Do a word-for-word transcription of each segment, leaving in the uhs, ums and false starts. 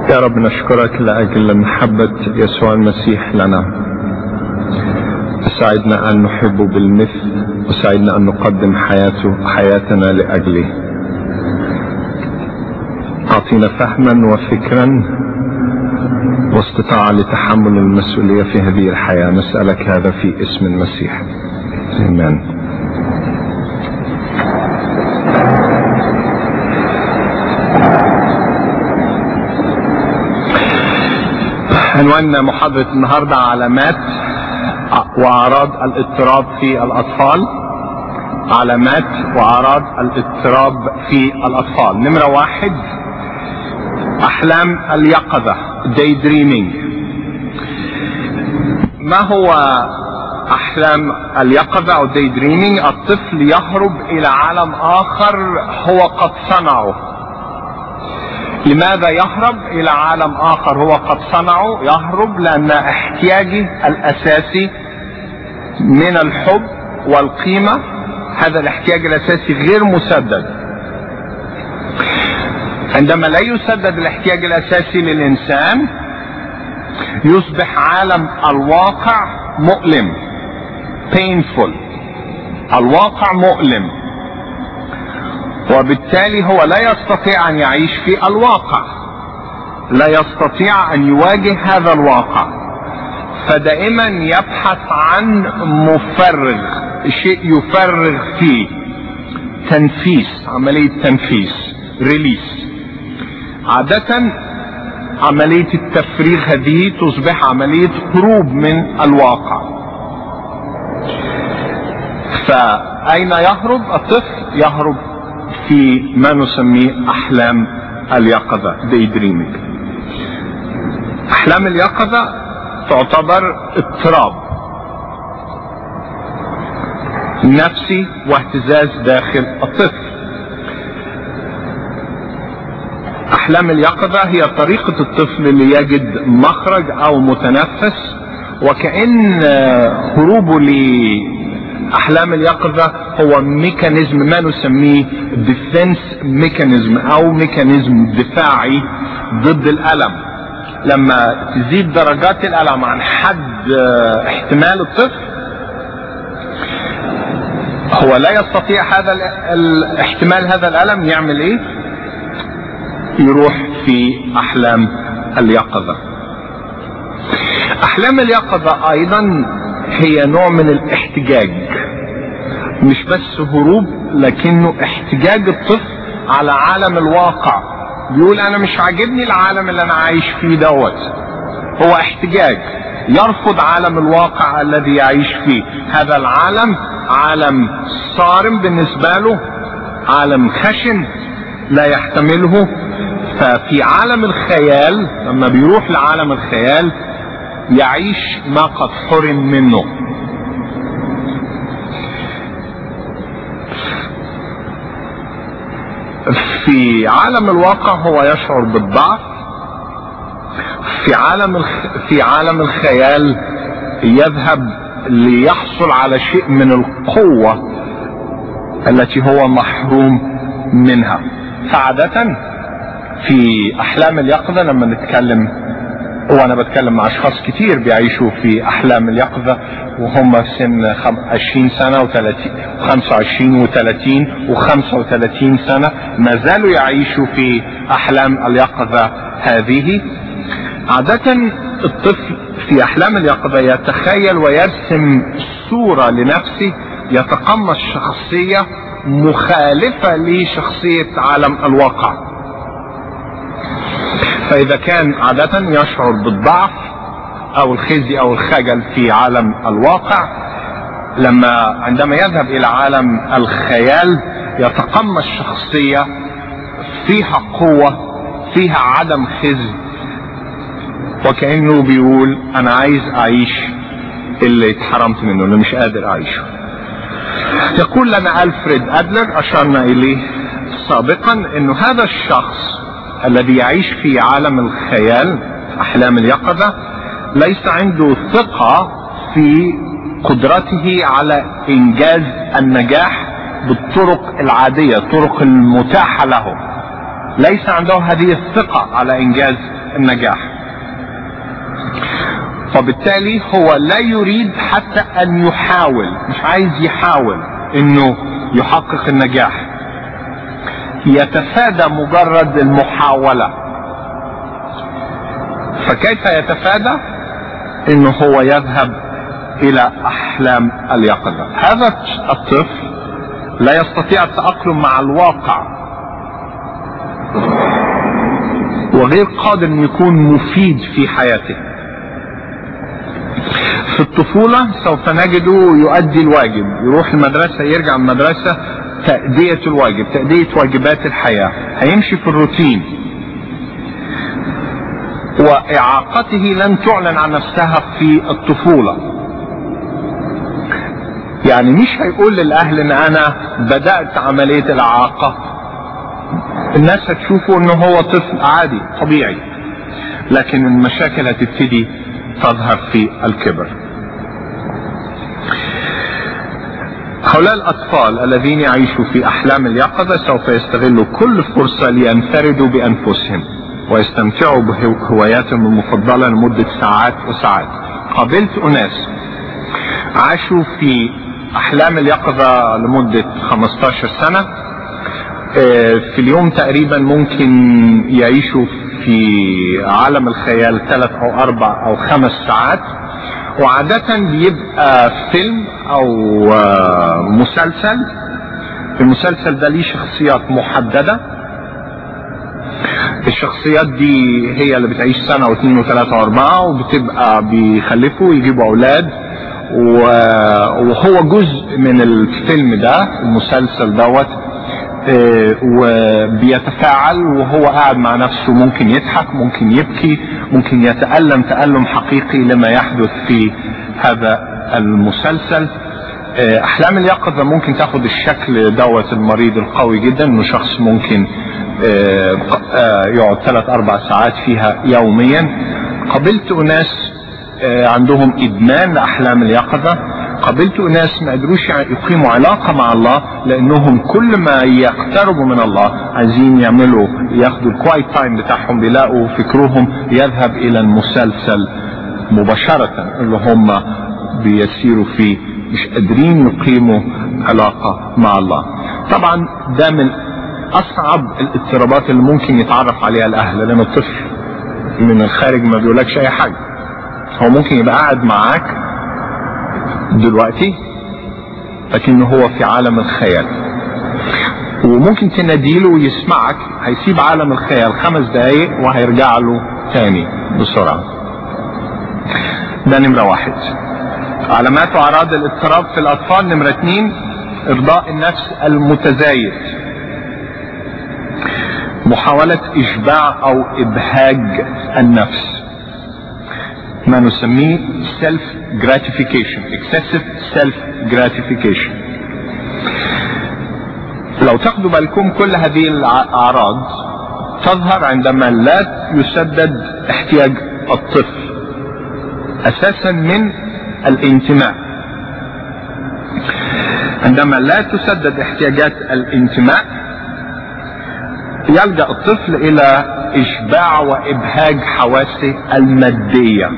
يا رب نشكرك لأجل محبة يسوع المسيح لنا. ساعدنا أن نحبه بالمثل، وساعدنا أن نقدم حياته حياتنا لأجله. أعطينا فهما وفكرا واستطاعة لتحمل المسؤولية في هذه الحياة. نسألك هذا في اسم المسيح، آمين. عنوان محاضرة النهاردة علامات وأعراض الاضطراب في الأطفال. علامات وأعراض الاضطراب في الأطفال. نمرة واحد، أحلام اليقظة day dreaming. ما هو أحلام اليقظة أو day dreaming؟ الطفل يهرب إلى عالم آخر هو قد صنعه. لماذا يهرب إلى عالم آخر هو قد صنعه؟ يهرب لأن احتياجه الأساسي من الحب والقيمة، هذا الاحتياج الأساسي غير مسدد. عندما لا يسدد الاحتياج الأساسي للإنسان يصبح عالم الواقع مؤلم، painful. الواقع مؤلم، وبالتالي هو لا يستطيع أن يعيش في الواقع، لا يستطيع أن يواجه هذا الواقع، فدائما يبحث عن مفرغ، شيء يفرغ فيه، تنفيس، عملية تنفيس، ريليس. عادة عملية التفريغ هذه تصبح عملية هروب من الواقع. فأين يهرب الطفل؟ يهرب في ما نسميه أحلام اليقظة day dreaming. أحلام اليقظة تعتبر اضطراب نفسي واهتزاز داخل الطفل. أحلام اليقظة هي طريقة الطفل ليجد مخرج أو متنفس، وكأن هروبه لأحلام اليقظة هو ميكانيزم ما نسميه ديفنس ميكانيزم أو ميكانيزم دفاعي ضد الألم. لما تزيد درجات الألم عن حد احتمال الطفل، هو لا يستطيع هذا الاحتمال هذا الألم، يعمل ايه؟ يروح في أحلام اليقظة. أحلام اليقظة أيضا هي نوع من الاحتجاج، مش بس هروب لكنه احتجاج الطفل على عالم الواقع. بيقول أنا مش عاجبني العالم اللي أنا عايش فيه دوت. هو احتجاج، يرفض عالم الواقع الذي يعيش فيه. هذا العالم عالم صارم بالنسبة له، عالم خشن لا يحتمله. ففي عالم الخيال، لما بيروح لعالم الخيال يعيش ما قد حرم منه. في عالم الواقع هو يشعر بالضعف. في عالم الخ... في عالم الخيال يذهب ليحصل على شيء من القوة التي هو محروم منها. فعادة في أحلام اليقظة لما نتكلم، وأنا بتكلم مع أشخاص كتير بيعيشوا في أحلام اليقظة وهم في سن عشرين سنة وخمسة وعشرين وثلاثين وخمسة وثلاثين سنة، ما زالوا يعيشوا في أحلام اليقظة هذه. عادة الطفل في أحلام اليقظة يتخيل ويرسم صورة لنفسه، يتقمص شخصية مخالفة لشخصية عالم الواقع. فإذا كان عادة يشعر بالضعف أو الخزي أو الخجل في عالم الواقع، لما عندما يذهب إلى عالم الخيال يتقمص شخصية فيها قوة، فيها عدم خزي، وكأنه بيقول أنا عايز أعيش اللي اتحرمت منه، اللي مش قادر أعيشه. يقول لنا ألفريد أدلر، أشرنا إليه سابقا، أنه هذا الشخص الذي يعيش في عالم الخيال أحلام اليقظة ليس عنده ثقة في قدرته على إنجاز النجاح بالطرق العادية، الطرق المتاحة له. ليس عنده هذه الثقة على إنجاز النجاح. وبالتالي هو لا يريد حتى ان يحاول، مش عايز يحاول انه يحقق النجاح، يتفادى مجرد المحاولة. فكيف يتفادى؟ انه هو يذهب الى احلام اليقظة. هذا الطفل لا يستطيع التأقلم مع الواقع وغير قادر ان يكون مفيد في حياته. في الطفولة سوف نجده يؤدي الواجب، يروح المدرسة، يرجع من المدرسة، تأدية الواجب، تأدية واجبات الحياة، هيمشي في الروتين، وإعاقته لن تعلن عن نفسها في الطفولة. يعني مش هيقول للأهل ان انا بدأت عملية الإعاقة، الناس هتشوفه انه هو طفل عادي طبيعي، لكن المشاكل هتبتدي تظهر في الكبر. هؤلاء الأطفال الذين يعيشوا في أحلام اليقظة سوف يستغلوا كل فرصة لينفردوا بأنفسهم ويستمتعوا بهواياتهم المفضلة لمدة ساعات وساعات. قابلت أناس عاشوا في أحلام اليقظة لمدة خمسة عشر سنة، في اليوم تقريبا ممكن يعيشوا في عالم الخيال ثلاث أو أربع أو خمس ساعات، وعادة بيبقى فيلم أو مسلسل. المسلسل ده ليه شخصيات محددة، الشخصيات دي هي اللي بتعيش سنة واثنين وثلاثة واربعة، وبتبقى بيخلفوا ويجيبوا اولاد، وهو جزء من الفيلم ده المسلسل دوت، وبيتفاعل وهو قاعد مع نفسه، ممكن يضحك، ممكن يبكي، ممكن يتألم تألم حقيقي لما يحدث في هذا المسلسل. احلام اليقظة ممكن تاخد الشكل دوت المريض القوي جدا، انه شخص ممكن يقعد ثلاث اربع ساعات فيها يوميا. قابلت اناس عندهم ادمان لاحلام اليقظة، قابلت ناس ما قدروش يقيموا علاقة مع الله، لانهم كل ما يقتربوا من الله عايزين يعملوا ياخدوا الكوايت تايم بتاعهم، بيلاقوا فكرهم يذهب الى المسلسل مباشرة اللي هم بيسيروا فيه، مش قادرين يقيموا علاقة مع الله. طبعا ده من اصعب الاضطرابات اللي ممكن يتعرف عليها الاهل، لان الطفل من الخارج ما بيقولكش اي حاجة، هو ممكن يبقى قاعد معاك دلوقتي لكنه هو في عالم الخيال، وممكن تناديله ويسمعك، هيسيب عالم الخيال خمس دقايق وهيرجع له تاني بسرعة. ده نمرة واحد. علامات واعراض الاضطراب في الاطفال. نمرة اتنين، ارضاء النفس المتزايد، محاولة اشباع او ابهاج النفس، ما نسميه self gratification، excessive self gratification. لو تاخدوا بالكم كل هذه الاعراض تظهر عندما لا يسدد احتياج الطفل اساسا من الانتماء. عندما لا تسدد احتياجات الانتماء يلجأ الطفل الى اشباع وابهاج حواسه المادية.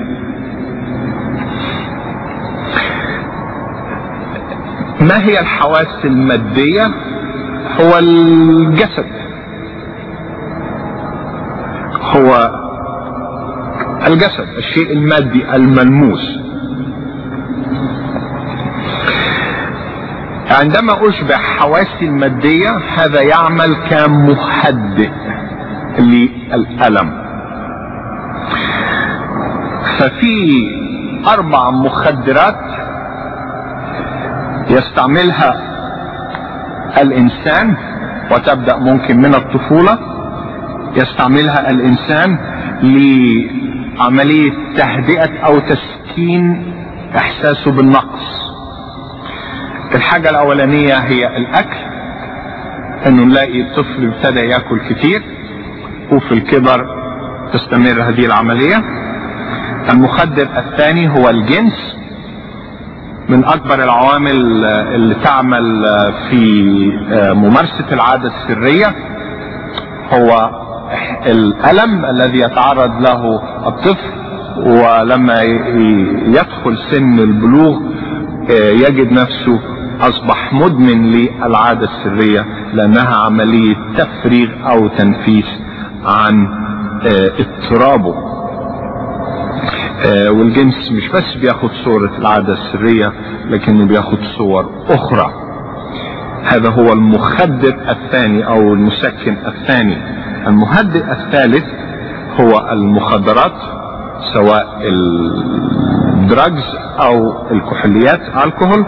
ما هي الحواس المادية؟ هو الجسد، هو الجسد، الشيء المادي الملموس. عندما اشبع حواسي المادية هذا يعمل كمهدئ للألم. ففي اربع مخدرات يستعملها الانسان، وتبدأ ممكن من الطفولة، يستعملها الانسان لعملية تهدئة او تسكين احساسه بالنقص. الحاجة الاولانية هي الاكل، انه نلاقي الطفل ابتدى ياكل كتير وفي الكبر تستمر هذه العملية. المخدر الثاني هو الجنس، من اكبر العوامل اللي تعمل في ممارسة العادة السرية هو الألم الذي يتعرض له الطفل، ولما يدخل سن البلوغ يجد نفسه أصبح مدمن للعادة السرية، لأنها عملية تفريغ أو تنفيس عن اضطرابه. والجنس مش بس بياخد صورة العادة السرية، لكنه بياخد صور أخرى. هذا هو المخدر الثاني أو المسكن الثاني. المهدئ الثالث هو المخدرات، سواء الدراجز أو الكحوليات، الكحول.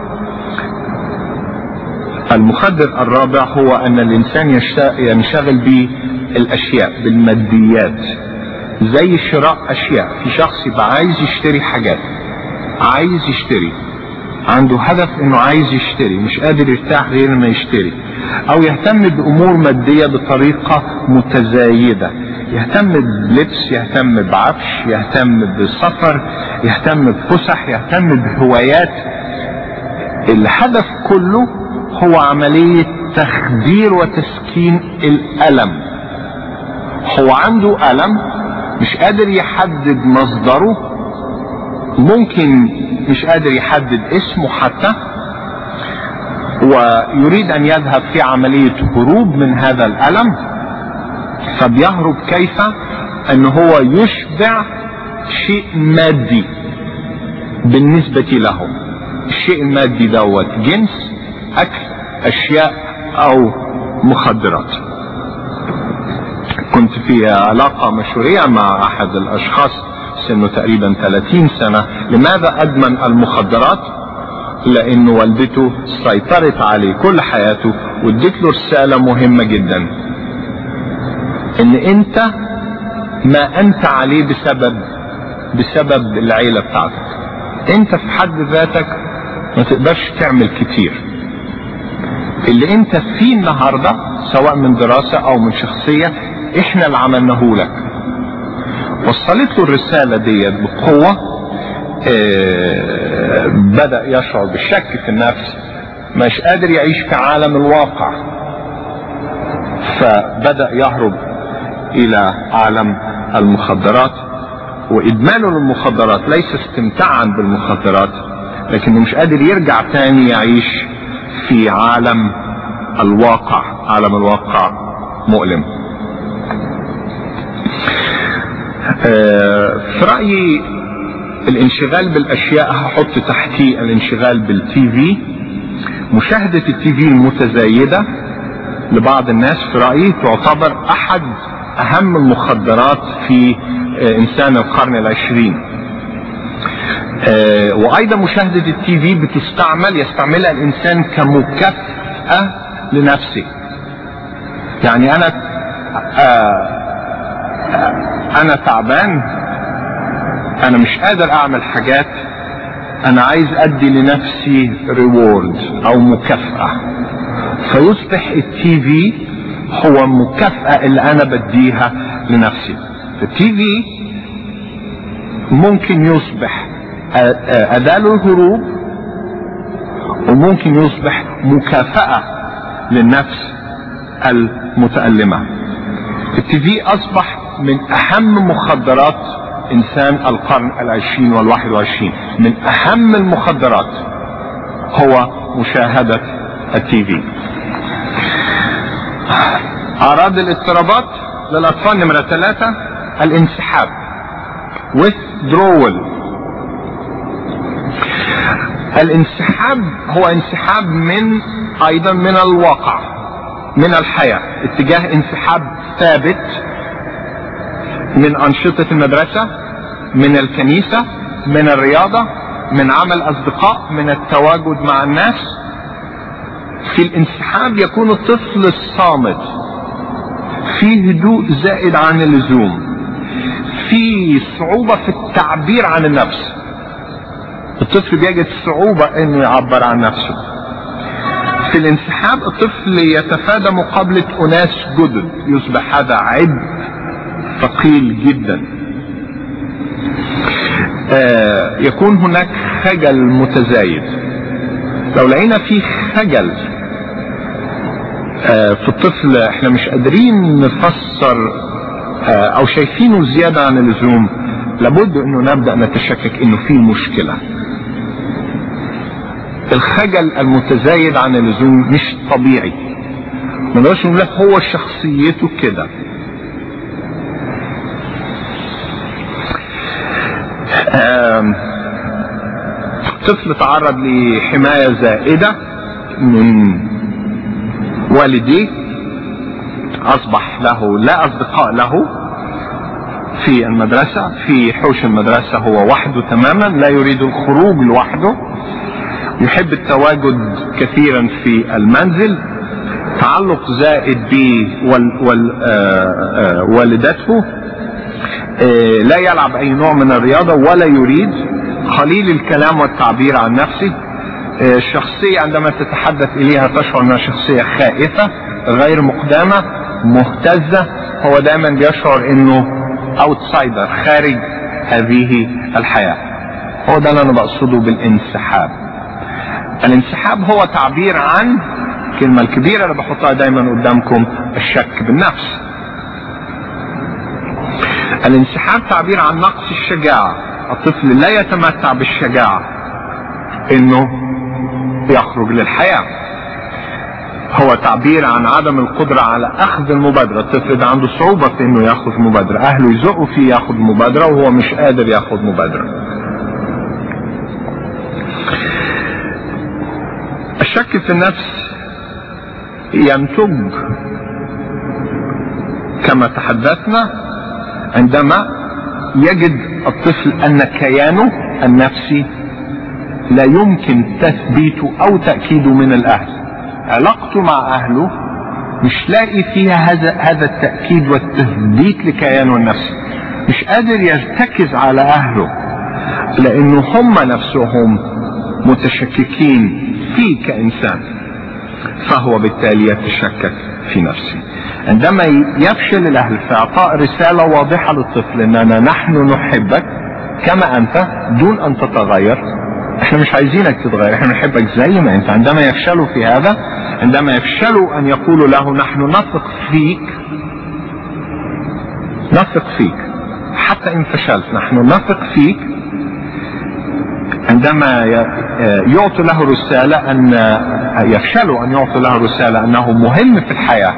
المخدر الرابع هو أن الإنسان ينشغل بالأشياء، بالماديات، زي شراء أشياء. في شخص يبقى عايز يشتري حاجات، عايز يشتري، عنده هدف انه عايز يشتري، مش قادر يرتاح غير ما يشتري، او يهتم بامور مادية بطريقة متزايدة، يهتم بلبس، يهتم بعفش، يهتم بسفر، يهتم بفسح، يهتم بهوايات. الهدف كله هو عملية تخدير وتسكين الألم. هو عنده ألم مش قادر يحدد مصدره، ممكن مش قادر يحدد اسمه حتى، ويريد ان يذهب في عملية هروب من هذا الألم. فبيهرب كيف؟ ان هو يشبع شيء مادي بالنسبة له. الشيء المادي دوت جنس، اكل، اشياء او مخدرات. كنت في علاقة مشهورية مع احد الاشخاص سنه تقريبا ثلاثين سنة. لماذا ادمن المخدرات؟ لان والدته سيطرت عليه كل حياته وادت له رسالة مهمة جدا، ان انت ما انت عليه بسبب بسبب العيلة بتاعتك. انت في حد ذاتك ما تقدرش تعمل كتير. اللي انت فيه النهاردة سواء من دراسة او من شخصية احنا اللي عملناه لك. وصلت له الرسالة دي بقوة. اه بدأ يشعر بالشك في النفس، مش قادر يعيش في عالم الواقع، فبدأ يهرب الى عالم المخدرات. وادمانه للمخدرات ليس استمتاعا بالمخدرات، لكنه مش قادر يرجع تاني يعيش في عالم الواقع. عالم الواقع مؤلم. في رأيي الانشغال بالاشياء هحط تحتيه الانشغال بالتي في. مشاهدة التي في المتزايدة لبعض الناس في رأيي تعتبر احد اهم المخدرات في انسان القرن العشرين. وايضا مشاهدة التي في بتستعمل يستعملها الانسان كمكافأة لنفسه. يعني انا انا تعبان، انا مش قادر اعمل حاجات، انا عايز ادي لنفسي ريورد او مكافأة، فيصبح التي في هو المكافأة اللي انا بديها لنفسي. التي في ممكن يصبح اداة للهروب، وممكن يصبح مكافأة للنفس المتألمة. التي في اصبح من اهم مخدرات انسان القرن العشرين والواحد وعشرين. من اهم المخدرات هو مشاهدة التي في. اعراض الاضطرابات للاطفال نمرة ثلاثة الانسحاب withdrawal. الانسحاب هو انسحاب من ايضا من الواقع، من الحياة، اتجاه انسحاب ثابت من انشطة المدرسة، من الكنيسة، من الرياضة، من عمل اصدقاء، من التواجد مع الناس. في الانسحاب يكون الطفل الصامت، في هدوء زائد عن اللزوم، في صعوبة في التعبير عن النفس. الطفل بيجد صعوبة انه يعبر عن نفسه. في الانسحاب الطفل يتفادى مقابلة اناس جدد، يصبح هذا عبء ثقيل جدا. آه يكون هناك خجل متزايد. لو لقينا في خجل آه في الطفل احنا مش قادرين نفسر آه او شايفينه زيادة عن اللزوم، لابد انه نبدأ نتشكك انه في مشكلة. الخجل المتزايد عن اللزوم مش طبيعي، ما نقدرش نقول هو شخصيته كده. طفل تعرض لحماية زائدة من والديه، اصبح له لا اصدقاء له في المدرسة، في حوش المدرسة هو وحده تماما، لا يريد الخروج لوحده، يحب التواجد كثيرا في المنزل، تعلق زائد بوالدته، لا يلعب اي نوع من الرياضة ولا يريد، قليل الكلام والتعبير عن نفسه. الشخصية عندما تتحدث اليها تشعر انها شخصية خائفة غير مقدمة مهتزة، هو دائما بيشعر انه اوتسايدر خارج هذه الحياة. هو ده اللي انا بقصده بالانسحاب. الانسحاب هو تعبير عن الكلمة الكبيرة اللي بحطها دايما قدامكم، الشك بالنفس. الانسحاب تعبير عن نقص الشجاعة. الطفل لا يتمتع بالشجاعة انه يخرج للحياة، هو تعبير عن عدم القدرة على اخذ المبادرة. الطفل ده عنده صعوبة في انه ياخذ مبادرة، اهله يزقوا فيه ياخذ مبادرة وهو مش قادر ياخذ مبادرة. الشك في النفس ينتج كما تحدثنا عندما يجد الطفل ان كيانه النفسي لا يمكن تثبيته او تأكيده من الاهل. علاقته مع اهله مش لاقي فيها هذا هذا التأكيد والتثبيت لكيانه النفسي، مش قادر يرتكز على اهله لانه هم نفسهم متشككين فيه كإنسان، فهو بالتالي يتشكك في نفسه. عندما يفشل الاهل في اعطاء رسالة واضحة للطفل اننا نحن نحبك كما انت دون ان تتغير، احنا مش عايزينك تتغير، احنا نحبك زي ما انت. عندما يفشلوا في هذا، عندما يفشلوا ان يقولوا له نحن نثق فيك، نثق فيك حتى ان فشلت نحن نثق فيك، عندما يعطوا له رسالة ان يفشلوا ان يعطوا له رسالة انه مهم في الحياة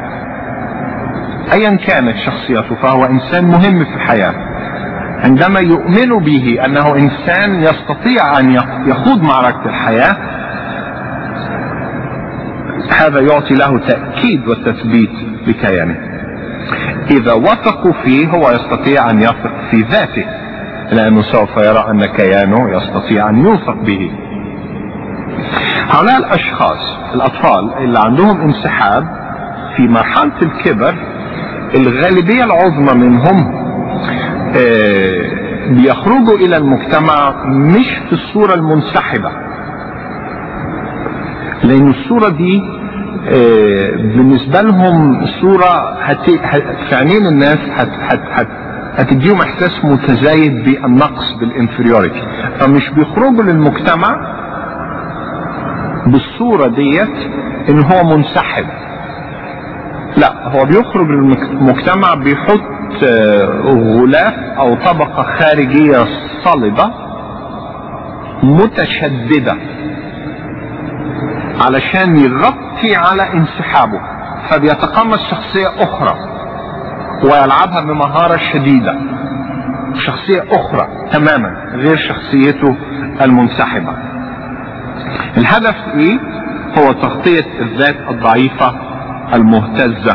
ايا كانت شخصيته، فهو انسان مهم في الحياة. عندما يؤمنوا به انه انسان يستطيع ان يخوض معركة الحياة، هذا يعطي له تأكيد وتثبيت بكيانه. اذا وثقوا فيه هو يستطيع ان يثق في ذاته، لانه سوف يرى ان كيانه يستطيع ان يوثق به. هؤلاء الاشخاص الاطفال اللي عندهم انسحاب في مرحلة الكبر، الغالبية العظمى منهم آه بيخرجوا الى المجتمع مش في الصورة المنسحبة، لان الصورة دي آه بالنسبة لهم صورة هت... هت... في عينين الناس هت... هت... هت... هتديهم احساس متزايد بالنقص بالانفيريوريتي، فمش بيخرجوا للمجتمع بالصورة ديت ان هو منسحب، لا، هو بيخرج للمجتمع بيحط غلاف او طبقة خارجية صلبة متشددة علشان يغطي على انسحابه، فبيتقمص شخصية اخرى ويلعبها بمهارة شديدة، شخصية اخرى تماما غير شخصيته المنسحبة. الهدف ايه؟ هو تغطية الذات الضعيفة المهتزة.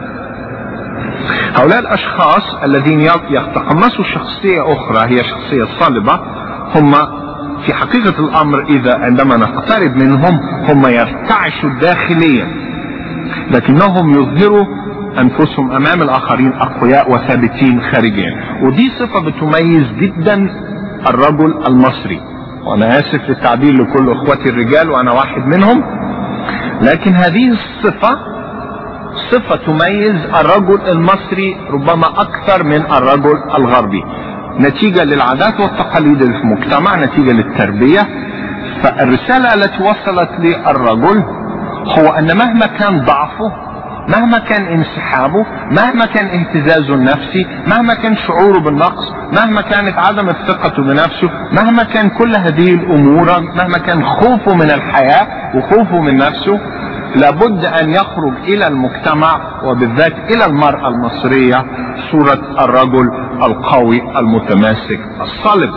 هؤلاء الاشخاص الذين يتقمصوا شخصية اخرى هي شخصية صلبة، هم في حقيقة الامر اذا عندما نقترب منهم هم يرتعشوا داخليا، لكنهم يظهروا انفسهم امام الاخرين اقوياء وثابتين خارجيا، ودي صفة بتميز جدا الرجل المصري. وانا اسف للتعبير لكل اخواتي الرجال وانا واحد منهم، لكن هذه الصفة صفة تميز الرجل المصري ربما اكثر من الرجل الغربي، نتيجة للعادات والتقاليد اللي في المجتمع، نتيجة للتربية. فالرسالة التي وصلت للرجل هو ان مهما كان ضعفه، مهما كان انسحابه، مهما كان اهتزازه النفسي، مهما كان شعوره بالنقص، مهما كانت عدم ثقته بنفسه، مهما كان كل هذه الامور، مهما كان خوفه من الحياة وخوفه من نفسه، لابد ان يخرج الى المجتمع وبالذات الى المرأة المصرية صورة الرجل القوي المتماسك الصلب.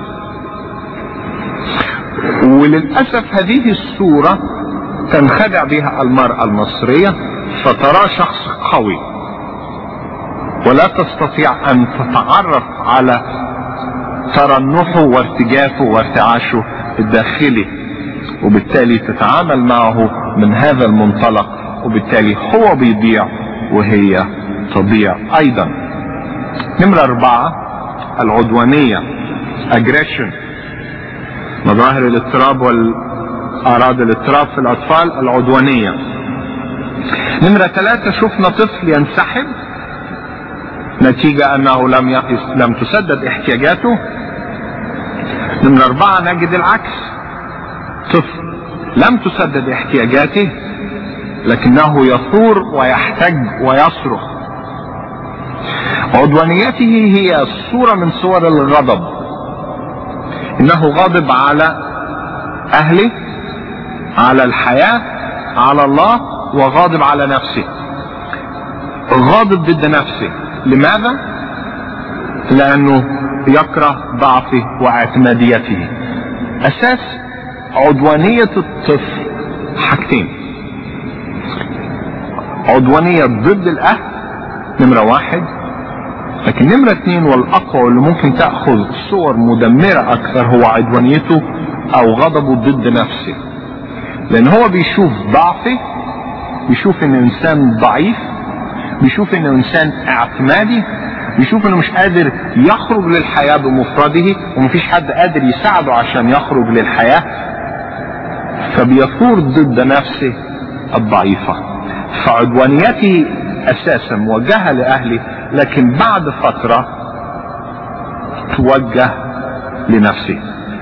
وللأسف هذه الصورة تنخدع بها المرأة المصرية، فترى شخص قوي ولا تستطيع ان تتعرف على ترنحه وارتجافه وارتعاشه الداخلي، وبالتالي تتعامل معه من هذا المنطلق، وبالتالي هو بيضيع وهي تضيع ايضا. نمرة اربعة، العدوانية، aggression، مظاهر الاضطراب والاعراض الاضطراب في الاطفال، العدوانية. نمرة ثلاثة، شفنا طفل ينسحب نتيجة انه لم يقص لم تسدد احتياجاته. نمرة اربعة، نجد العكس، طفل لم تسدد احتياجاته لكنه يثور ويحتج ويصرخ. عدوانيته هي صورة من صور الغضب، انه غاضب على اهله، على الحياة، على الله، وغاضب على نفسه، غاضب ضد نفسه. لماذا؟ لانه يكره ضعفه واعتماديته. اساس عدوانية الطفل حاجتين: عدوانية ضد الاهل نمرة واحد، لكن نمرة اثنين والاقوى واللي ممكن تأخذ صور مدمرة اكثر هو عدوانيته او غضبه ضد نفسه، لان هو بيشوف ضعفه، بيشوف انه انسان ضعيف، بيشوف انه انسان اعتمادي، بيشوف انه مش قادر يخرج للحياة بمفرده ومفيش حد قادر يساعده عشان يخرج للحياة، فبيثور ضد نفسه الضعيفة. فعدوانيته اساسا موجهة لاهله، لكن بعد فترة توجه لنفسه.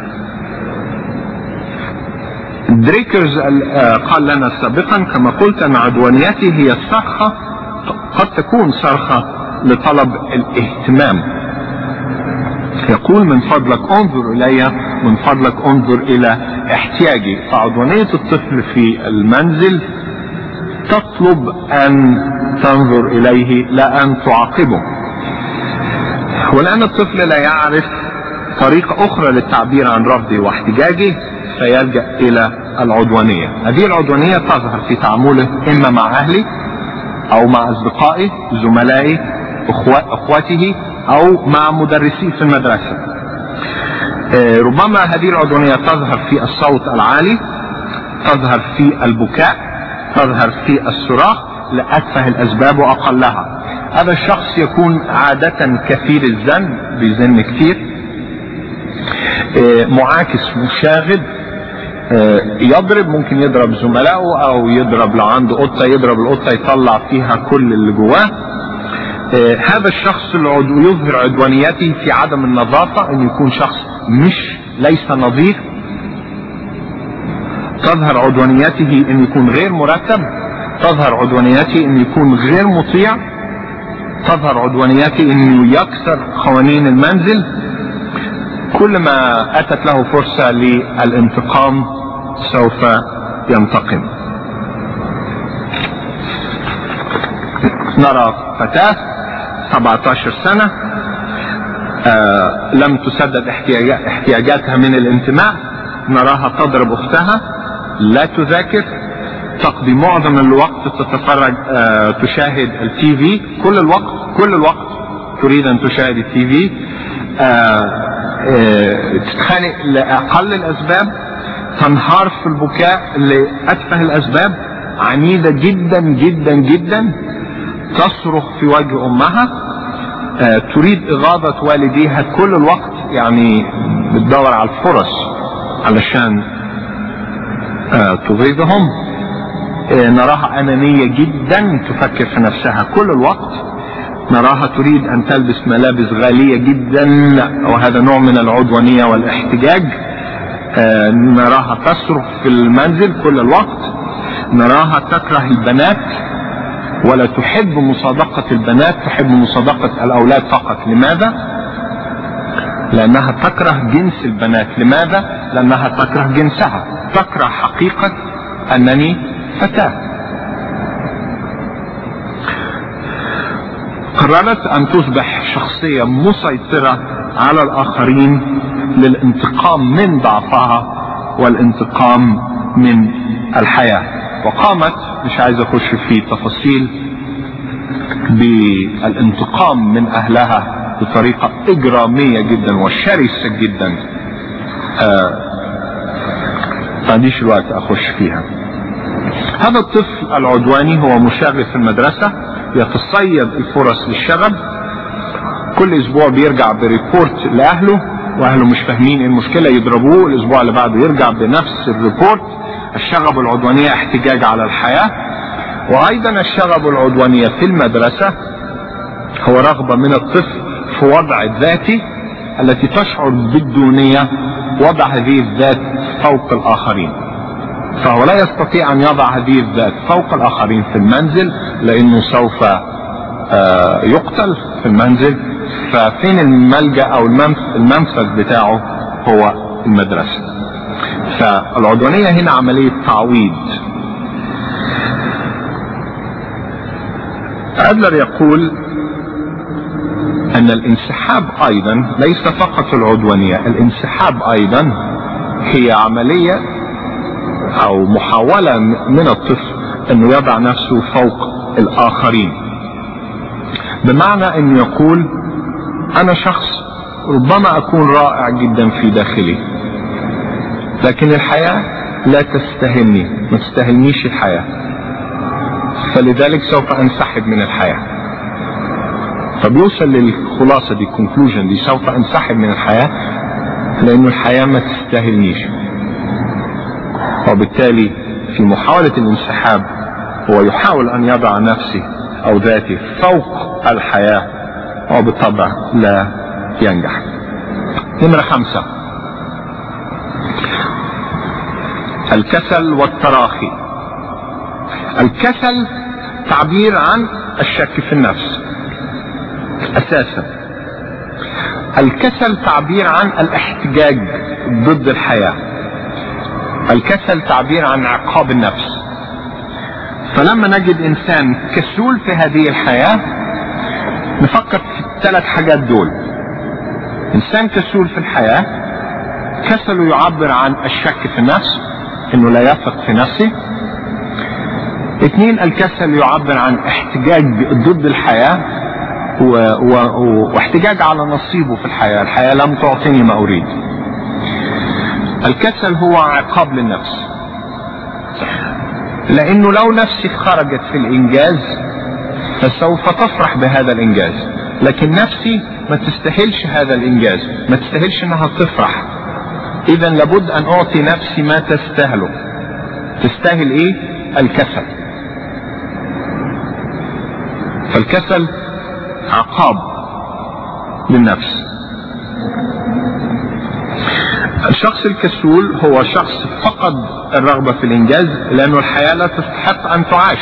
دريكرز قال لنا سابقا كما قلت ان عدوانيته هي الصرخة، قد تكون صرخة لطلب الاهتمام. يقول: من فضلك انظر الي، من فضلك انظر الى احتياجي. فعدوانية الطفل في المنزل تطلب ان تنظر اليه لا ان تعاقبه، ولان الطفل لا يعرف طريقة اخرى للتعبير عن رفضه واحتجاجه فيلجأ الى العدوانية. هذه العدوانية تظهر في تعامله اما مع اهله او مع اصدقائه، زملائه، اخوته، او مع مدرسيه في المدرسة. ربما هذه العدوانية تظهر في الصوت العالي، تظهر في البكاء، تظهر في الصراخ لأتفه الاسباب واقلها. هذا الشخص يكون عادة كثير الزن، بيزن كثير، معاكس، مشاغب، يضرب، ممكن يضرب زملائه او يضرب لو عنده قطة يضرب القطة يطلع فيها كل اللي جواه. هذا الشخص العدو يظهر عدوانيته في عدم النظافة، ان يكون شخص مش ليس نظيف. تظهر عدوانيته ان يكون غير مرتب، تظهر عدوانيته ان يكون غير مطيع، تظهر عدوانيته انه يكسر قوانين المنزل. كل ما اتت له فرصة للانتقام سوف ينتقم. نرى فتاة سبعة عشر سنة آه لم تسدد احتياجاتها من الانتماء، نراها تضرب اختها، لا تذاكر، تقضي معظم الوقت تتفرج آه تشاهد التي في، كل الوقت كل الوقت تريد ان تشاهد التي في، آه آه تتخانق لأقل الاسباب، تنهار في البكاء لأتفه الاسباب، عنيدة جدا جدا جدا، تصرخ في وجه امها، آه تريد اغاظة والديها كل الوقت، يعني بتدور على الفرص علشان آه تغيظهم. آه نراها انانية جدا، تفكر في نفسها كل الوقت. نراها تريد ان تلبس ملابس غالية جدا، وهذا نوع من العدوانية والاحتجاج. آه نراها تصرخ في المنزل كل الوقت. نراها تكره البنات ولا تحب مصادقة البنات، تحب مصادقة الأولاد فقط. لماذا؟ لأنها تكره جنس البنات. لماذا؟ لأنها تكره جنسها، تكره حقيقة أنني فتاة. قررت أن تصبح شخصية مسيطرة على الآخرين للانتقام من ضعفها والانتقام من الحياة. وقامت، مش عايز أخش في تفاصيل، بالانتقام من أهلها بطريقة إجرامية جدا وشرسة جدا. آه ما عنديش الوقت أخش فيها. هذا الطفل العدواني هو مشاغب في المدرسة، يتصيد الفرص للشغب. كل أسبوع بيرجع بريبورت لأهله، وأهله مش فاهمين إيه المشكلة، يضربوه. الأسبوع اللي بعده يرجع بنفس الريبورت. الشغب العدوانية احتجاج على الحياة. وأيضا الشغب العدوانية في المدرسة هو رغبة من الطفل في وضع الذاتي التي تشعر بالدونية، وضع هذه الذات فوق الآخرين. فهو لا يستطيع أن يضع هذه الذات فوق الآخرين في المنزل، لأنه سوف يقتل في المنزل. ففين الملجأ أو المنفذ بتاعه؟ هو المدرسة. فالعدوانية هنا عملية تعويض. أدلر يقول أن الانسحاب أيضا ليس فقط العدوانية، الانسحاب أيضا هي عملية أو محاولة من الطفل أنه يضع نفسه فوق الآخرين، بمعنى أنه يقول أنا شخص ربما أكون رائع جدا في داخلي، لكن الحياة لا تستهلني، ما تستهلنيش الحياة، فلذلك سوف أنسحب من الحياة. فبيوصل للخلاصة دي، conclusion دي، سوف أنسحب من الحياة لأن الحياة ما تستاهلنيش. وبالتالي في محاولة الانسحاب هو يحاول أن يضع نفسه أو ذاته فوق الحياة، وبالطبع لا ينجح. نمرة خمسة، الكسل والتراخي. الكسل تعبير عن الشك في النفس أساسا. الكسل تعبير عن الاحتجاج ضد الحياة. الكسل تعبير عن عقاب النفس. فلما نجد إنسان كسول في هذه الحياة نفكر في الثلاث حاجات دول. إنسان كسول في الحياة، كسله يعبر عن الشك في النفس، إنه لا يثق في نفسه. اثنين، الكسل يعبر عن احتجاج ضد الحياة و... و... واحتجاج على نصيبه في الحياة. الحياة لم تعطيني ما أريد. الكسل هو عقاب للنفس، لأنه لو نفسي خرجت في الإنجاز فسوف تفرح بهذا الإنجاز، لكن نفسي ما تستاهلش هذا الإنجاز، ما تستاهلش أنها تفرح. إذا لابد أن أعطي نفسي ما تستاهله. تستاهل إيه؟ الكسل. فالكسل عقاب للنفس. الشخص الكسول هو شخص فقد الرغبة في الإنجاز لأنه الحياة لا تستحق أن تعاش.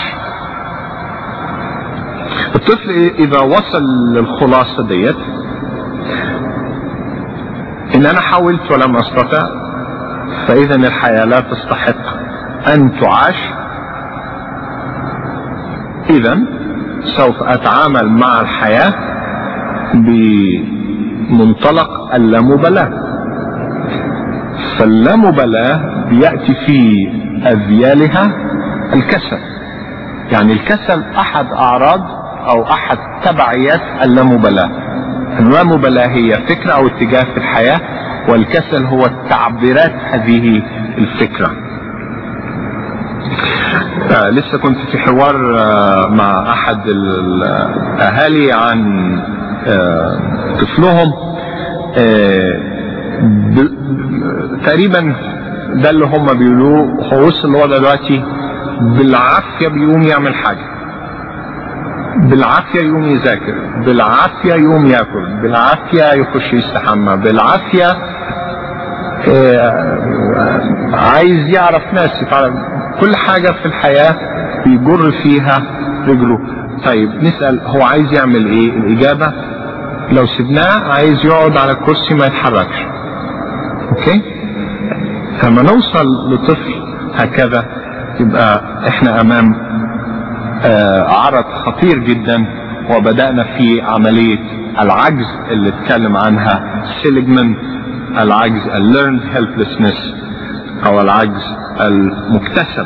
الطفل إذا وصل للخلاصة ديت، إن أنا حاولت ولم أستطع، فإذا الحياة لا تستحق أن تعاش، إذا سوف أتعامل مع الحياة بمنطلق اللامبالاة. فاللامبالاة بيأتي في أذيالها الكسل. يعني الكسل أحد أعراض أو أحد تبعيات اللامبالاة. اللامبالاة هي فكرة أو اتجاه في الحياة، والكسل هو تعبيرات هذه الفكرة. آه لسه كنت في حوار آه مع أحد الأهالي عن آه طفلهم. آه تقريبا ده اللي هم بيقولوه، هو وصل الوضع دلوقتي بالعافية بيقوم يعمل حاجة، بالعافية يقوم يذاكر، بالعافية يقوم ياكل، بالعافية يخش يستحمى، بالعافية آه عايز يعرف ناس. كل حاجة في الحياة بيجر فيها رجله. طيب نسأل هو عايز يعمل ايه؟ الإجابة لو سبناه عايز يقعد على الكرسي ما يتحركش. اوكي؟ لما نوصل لطفل هكذا يبقى احنا امام آه عرض خطير جدا، وبدأنا في عملية العجز اللي اتكلم عنها سيليجمان، العجز ال learned helplessness او العجز المكتسب.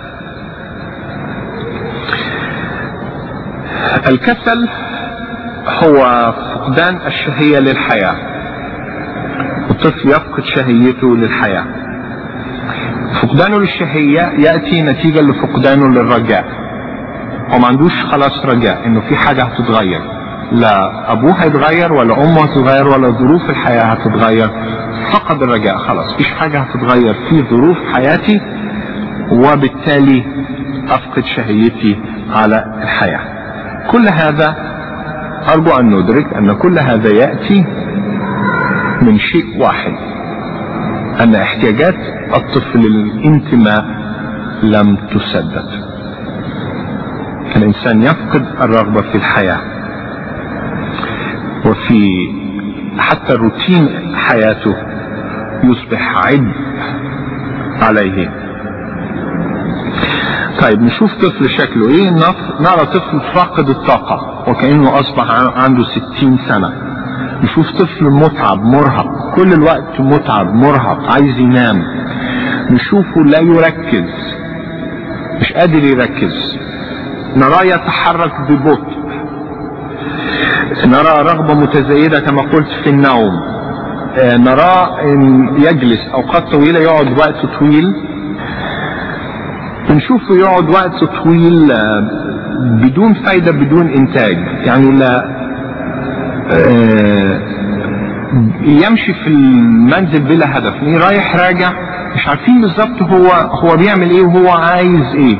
الكسل هو فقدان الشهية للحياة. الطفل يفقد شهيته للحياة. فقدانه للشهية يأتي نتيجة لفقدانه للرجاء. هو ما عندوش خلاص رجاء انه في حاجة هتتغير، لا ابوه هيتغير ولا امه هتتغير ولا ظروف الحياة هتتغير. فقد الرجاء، خلاص مفيش حاجة هتتغير في ظروف حياتي، وبالتالي افقد شهيتي على الحياة. كل هذا ارجو ان ندرك ان كل هذا يأتي من شيء واحد، ان احتياجات الطفل للانتماء لم تسدد. الانسان يفقد الرغبة في الحياة، وفي حتى روتين حياته يصبح عبء عليه. طيب نشوف طفل شكله ايه. نرى طفل فاقد الطاقة وكأنه اصبح عنده ستين سنة. نشوف طفل متعب مرهق، كل الوقت متعب مرهق عايز ينام. نشوفه لا يركز، مش قادر يركز. نراه يتحرك ببطء. نرى رغبة متزايدة كما قلت في النوم. نراه يجلس اوقات طويلة، يقعد وقت طويل. بنشوفه يقعد وقت طويل بدون فايدة بدون انتاج، يعني لا يمشي في المنزل بلا هدف، يعني رايح راجع مش عارفين بالظبط هو هو بيعمل ايه وهو عايز ايه.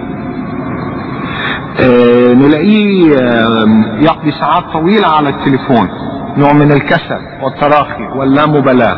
اه نلاقيه يقضي ساعات طويلة على التليفون، نوع من الكسل والتراخي واللامبالاة.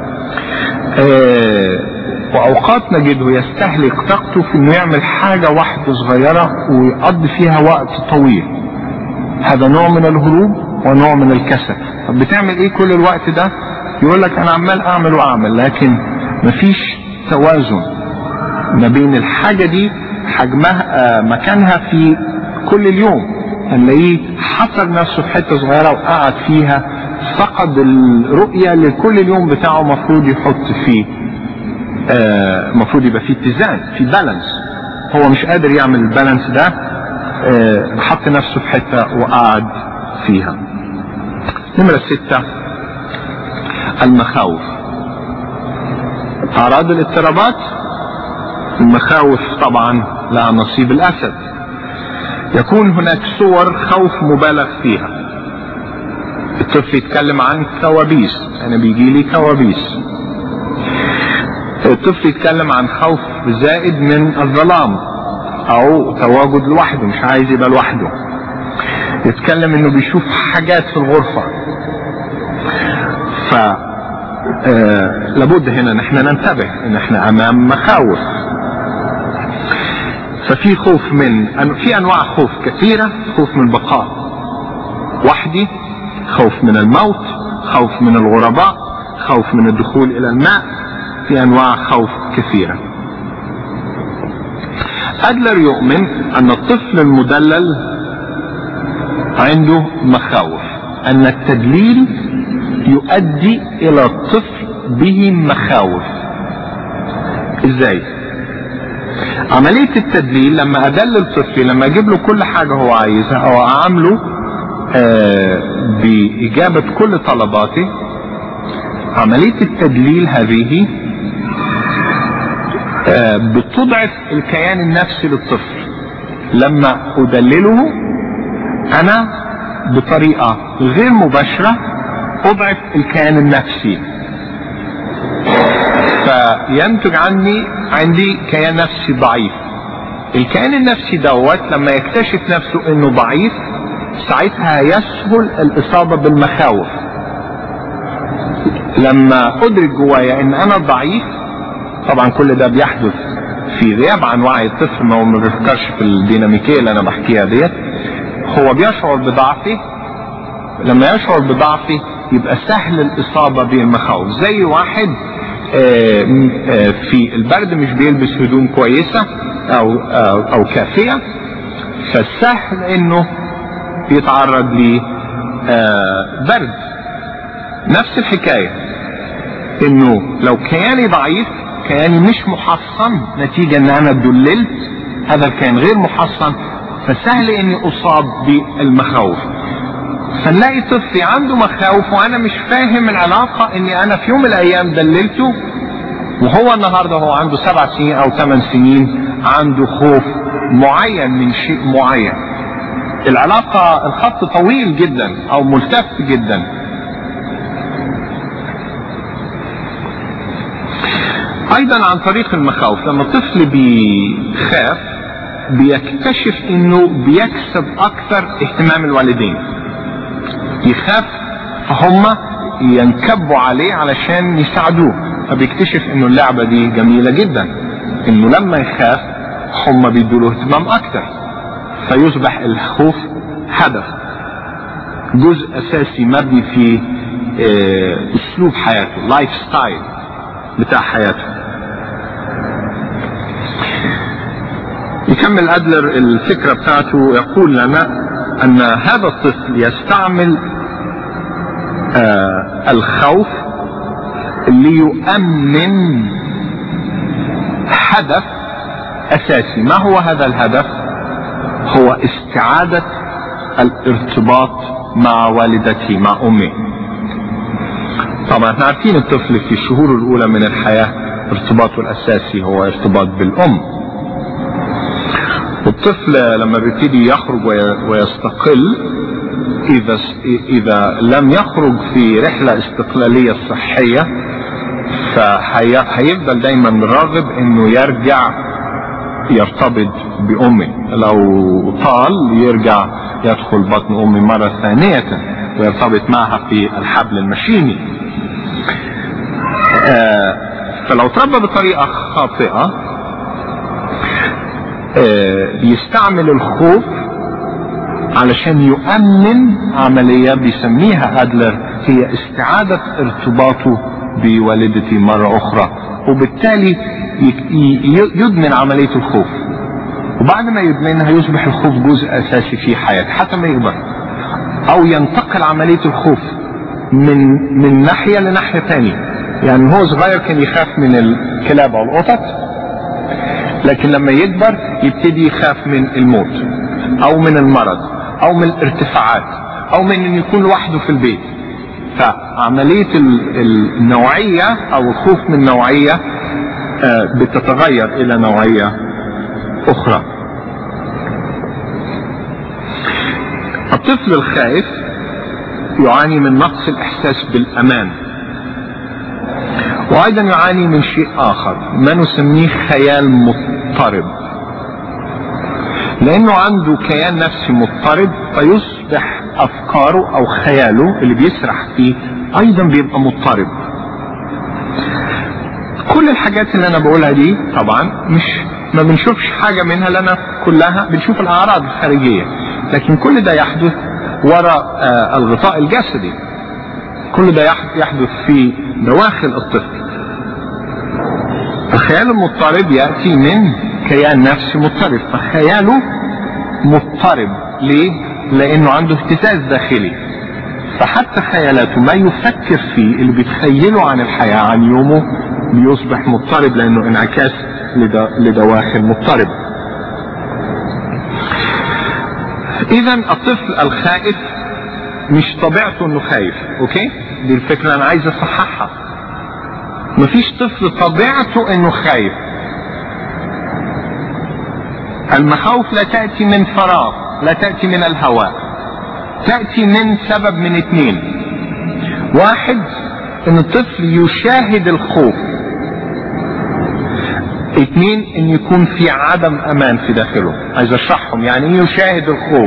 اه واوقات نجده يستهلك طاقته في انه يعمل حاجة واحدة صغيرة ويقضي فيها وقت طويل. هذا نوع من الهروب ونوع من الكسل. طب بتعمل ايه كل الوقت ده؟ يقول لك انا عمال اعمل واعمل، لكن مفيش توازن ما بين الحاجة دي حجمها مكانها في كل اليوم. هنلاقيه حصر نفسه في حتة صغيرة وقعد فيها، فقد الرؤية لكل اليوم بتاعه. مفروض يحط فيه مفروض يبقى فيه اتزان، في بالانس. هو مش قادر يعمل البالانس ده، حط نفسه في حتة وقعد فيها. نمرة ستة، المخاوف. أعراض الاضطرابات. المخاوف طبعا لها نصيب الأسد. يكون هناك صور خوف مبالغ فيها. الطفل يتكلم عن كوابيس، أنا بيجي لي كوابيس. الطفل يتكلم عن خوف زائد من الظلام أو تواجد لوحده، مش عايز يبقى لوحده. يتكلم إنه بيشوف حاجات في الغرفة. ف آه لابد هنا نحن ننتبه ان احنا امام مخاوف. ففي خوف من في انواع خوف كثيرة. خوف من البقاء وحدي، خوف من الموت، خوف من الغرباء، خوف من الدخول الى الماء. في انواع خوف كثيرة. أدلر يؤمن ان الطفل المدلل عنده مخاوف، ان التدليل يؤدي الى الطفل به مخاوف. ازاي؟ عملية التدليل لما ادلل طفلي، لما اجيب له كل حاجة هو عايزها او اعامله آه باجابة كل طلباتي، عملية التدليل هذه آه بتضعف الكيان النفسي للطفل. لما ادلله انا بطريقة غير مباشرة اضعف الكيان النفسي، فينتج عني عندي كيان نفسي ضعيف. الكيان النفسي دوت لما يكتشف نفسه انه ضعيف، ساعتها يسهل الاصابة بالمخاوف. لما ادرك جوايا ان انا ضعيف، طبعا كل ده بيحدث في غياب عن وعي الطفل، ما هو ما بيفكرش في الديناميكيه اللي انا بحكيها ديت، هو بيشعر بضعفه. لما يشعر بضعفه يبقى سهل الاصابه بالمخاوف. زي واحد آآ آآ في البرد مش بيلبس هدوم كويسه او او, أو كافيه، فسهل انه يتعرض لبرد. نفس الحكايه انه لو كياني ضعيف، كياني مش محصن نتيجه ان انا دللت، هذا الكيان غير محصن، فسهل اني اصاب بالمخاوف. فنلاقي طفلي عنده مخاوف وانا مش فاهم العلاقه، اني انا في يوم من الايام دللته وهو النهارده هو عنده سبع سنين او ثمان سنين عنده خوف معين من شيء معين. العلاقه الخط طويل جدا او ملتف جدا. ايضا عن طريق المخاوف، لما الطفل بيخاف بيكتشف انه بيكسب اكثر اهتمام الوالدين. يخاف فهم ينكبوا عليه علشان يساعدوه، فبيكتشف انه اللعبة دي جميلة جدا، انه لما يخاف هم بيدوله اهتمام اكثر، فيصبح الخوف هدف، جزء اساسي مبني في اسلوب حياته، لايف ستايل بتاع حياته. يكمل أدلر الفكرة بتاعته، يقول لنا أن هذا الطفل يستعمل آه الخوف ليؤمن هدف أساسي. ما هو هذا الهدف؟ هو استعادة الارتباط مع والدته، مع أمه. طبعا احنا عارفين الطفل في الشهور الأولى من الحياة ارتباطه الأساسي هو ارتباط بالأم. والطفل لما بيبتدي يخرج ويستقل، إذا إذا لم يخرج في رحلة استقلالية صحية فهيفضل دايما راغب إنه يرجع يرتبط بأمه. لو طال يرجع يدخل بطن أمه مرة ثانية ويرتبط معها في الحبل المشيمي. آه فلو تربى بطريقة خاطئة آه يستعمل الخوف علشان يؤمن عملية بيسميها أدلر هي استعادة ارتباطه بوالدته مرة أخرى، وبالتالي يدمن عملية الخوف. وبعد ما يدمنها يصبح الخوف جزء أساسي في حياته حتى ما يكبر، أو ينتقل عملية الخوف من من ناحية لناحية تانية. يعني هو صغير كان يخاف من الكلاب أو القطط، لكن لما يكبر يبتدي يخاف من الموت أو من المرض أو من الارتفاعات أو من أن يكون لوحده في البيت. فعملية النوعية أو الخوف من نوعية بتتغير إلى نوعية أخرى. الطفل الخائف يعاني من نقص الإحساس بالأمان، وأيضا يعاني من شيء آخر ما نسميه خيال مضطرب، لأنه عنده كيان نفسي مضطرب فيصبح أفكاره أو خياله اللي بيسرح فيه أيضا بيبقى مضطرب. كل الحاجات اللي أنا بقولها دي طبعا مش ما بنشوفش حاجة منها، لأن كلها بنشوف الأعراض الخارجية، لكن كل ده يحدث وراء آه الغطاء الجسدي. كل ده يحدث في دواخل الطفل. الخيال المضطرب يأتي من كيان نفسي مضطرب، فخياله مضطرب. ليه؟ لأنه عنده اهتزاز داخلي، فحتى خيالاته ما يفكر فيه اللي بيتخيله عن الحياة عن يومه بيصبح مضطرب، لأنه انعكاس لدواخل مضطربة. إذا الطفل الخائف مش طبيعته انه خايف، اوكي؟ دي الفكرة انا عايز اصححها. مفيش طفل طبيعته انه خايف. المخاوف لا تأتي من فراغ، لا تأتي من الهواء، تأتي من سبب من اتنين. واحد، ان الطفل يشاهد الخوف. اتنين، ان يكون في عدم امان في داخله. عايز اشرحهم. يعني ايه يشاهد الخوف؟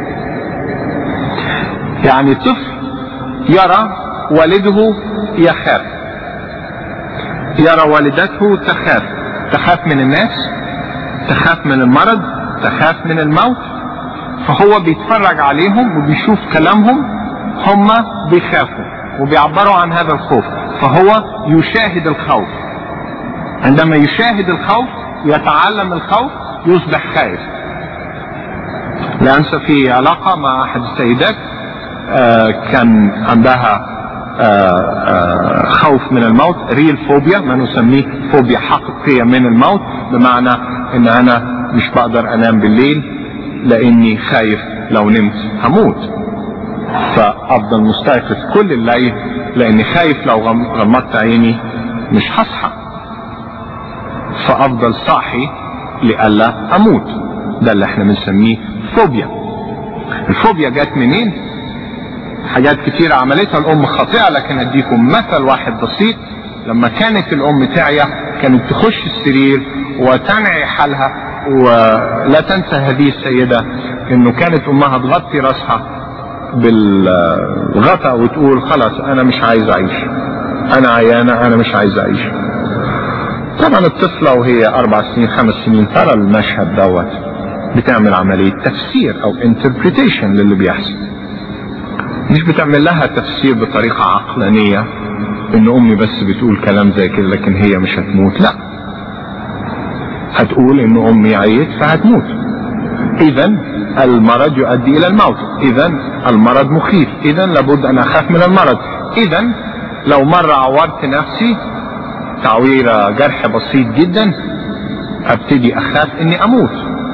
يعني طفل يرى والده يخاف، يرى والدته تخاف، تخاف من الناس، تخاف من المرض، تخاف من الموت. فهو بيتفرج عليهم وبيشوف كلامهم، هم بيخافوا وبيعبروا عن هذا الخوف، فهو يشاهد الخوف. عندما يشاهد الخوف يتعلم الخوف يصبح خائف. لا انسى في علاقة مع احد السيدات آه كان عندها آه آه خوف من الموت، ريل فوبيا، ما نسميه فوبيا حقيقية من الموت، بمعنى ان انا مش بقدر انام بالليل لاني خايف لو نمت هموت، فافضل مستيقظ كل الليل لاني خايف لو غمضت عيني مش هصحى، فافضل صاحي لئلا اموت. ده اللي احنا بنسميه فوبيا. الفوبيا جت منين؟ حاجات كتيرة عملتها الام خاطئة، لكن اديكم مثل واحد بسيط. لما كانت الام تعيا كانت تخش السرير وتنعي حالها، ولا تنسى هذه السيدة انه كانت امها تغطي راسها بالغطاء وتقول خلاص انا مش عايز اعيش، انا عيانة، انا مش عايز اعيش. طبعا الطفلة وهي اربع سنين خمس سنين ترى المشهد دوت، بتعمل عملية تفسير او interpretation للي بيحصل، مش بتعمل لها تفسير بطريقة عقلانية ان امي بس بتقول كلام زي كده لكن هي مش هتموت، لا، هتقول ان امي عيت فهتموت، اذا المرض يؤدي الى الموت، اذا المرض مخيف، اذا لابد ان اخاف من المرض، اذا لو مرة عورت نفسي تعويرة جرح بسيط جدا ابتدي اخاف اني اموت،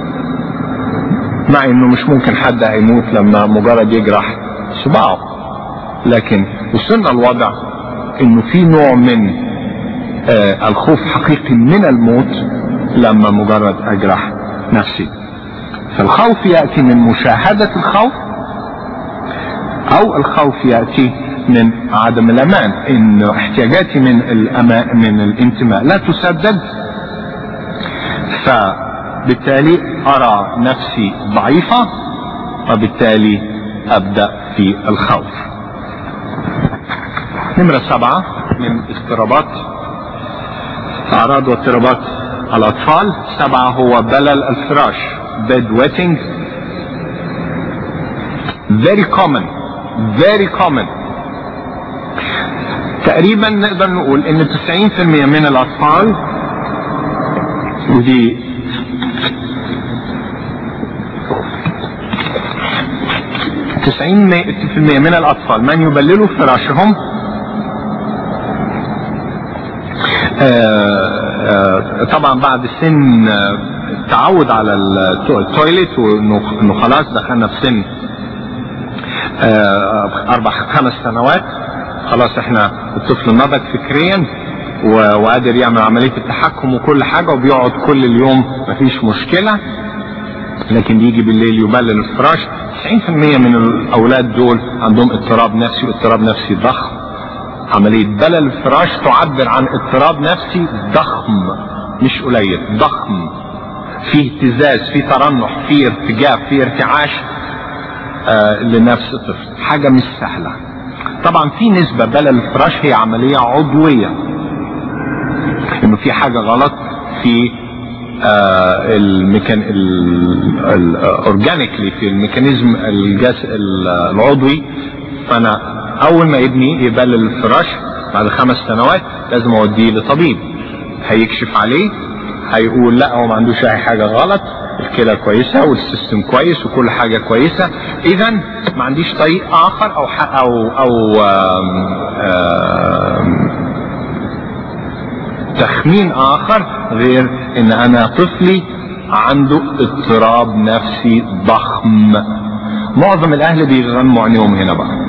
مع انه مش ممكن حد هيموت لما مجرد يجرح صباعه، لكن وصلنا الوضع انه في نوع من آه الخوف حقيقي من الموت لما مجرد اجرح نفسي. فالخوف يأتي من مشاهدة الخوف، او الخوف يأتي من عدم الامان، ان احتياجاتي من الامان من الانتماء لا تسدد، فبالتالي ارى نفسي ضعيفة، وبالتالي ابدأ في الخوف. نمرة سبعة من اضطرابات اعراض واضطرابات الاطفال، سبعة هو بلل الفراش، bed wetting، very common very common. تقريبا نقدر نقول ان تسعين في المية من الاطفال، ودي تسعين في المية من الاطفال من يبللوا فراشهم آآ آآ طبعا بعد سن التعود على التويليت، وانه خلاص دخلنا في سن اربع خمس سنوات، خلاص احنا الطفل نضج فكريا وقادر يعمل عملية التحكم وكل حاجة وبيقعد كل اليوم مفيش مشكلة، لكن بيجي بالليل يبلل الفراش. تسعين في المية من الاولاد دول عندهم اضطراب نفسي، واضطراب نفسي ضخم. عملية بلل الفراش تعبر عن اضطراب نفسي ضخم، مش قليل، ضخم، فيه اهتزاز، فيه ترنح، فيه ارتجاف، فيه ارتعاش آه لنفس الطفل، حاجة مش سهلة. طبعا في نسبة بلل الفراش هي عملية عضوية، انه في حاجة غلط في آه الميكان الاورجانيكلي في الميكانيزم الجس العضوي. فانا اول ما ابني يبلل الفراش بعد خمس سنوات لازم اوديه لطبيب، هيكشف عليه، هيقول لا هو ما عندوش اي حاجة غلط، الكلى كويسة والسيستم كويس وكل حاجة كويسة، اذا ما عنديش طريق اخر او او او آم آم تخمين اخر غير ان انا طفلي عنده اضطراب نفسي ضخم. معظم الاهل بيغموا عينيهم هنا بقى،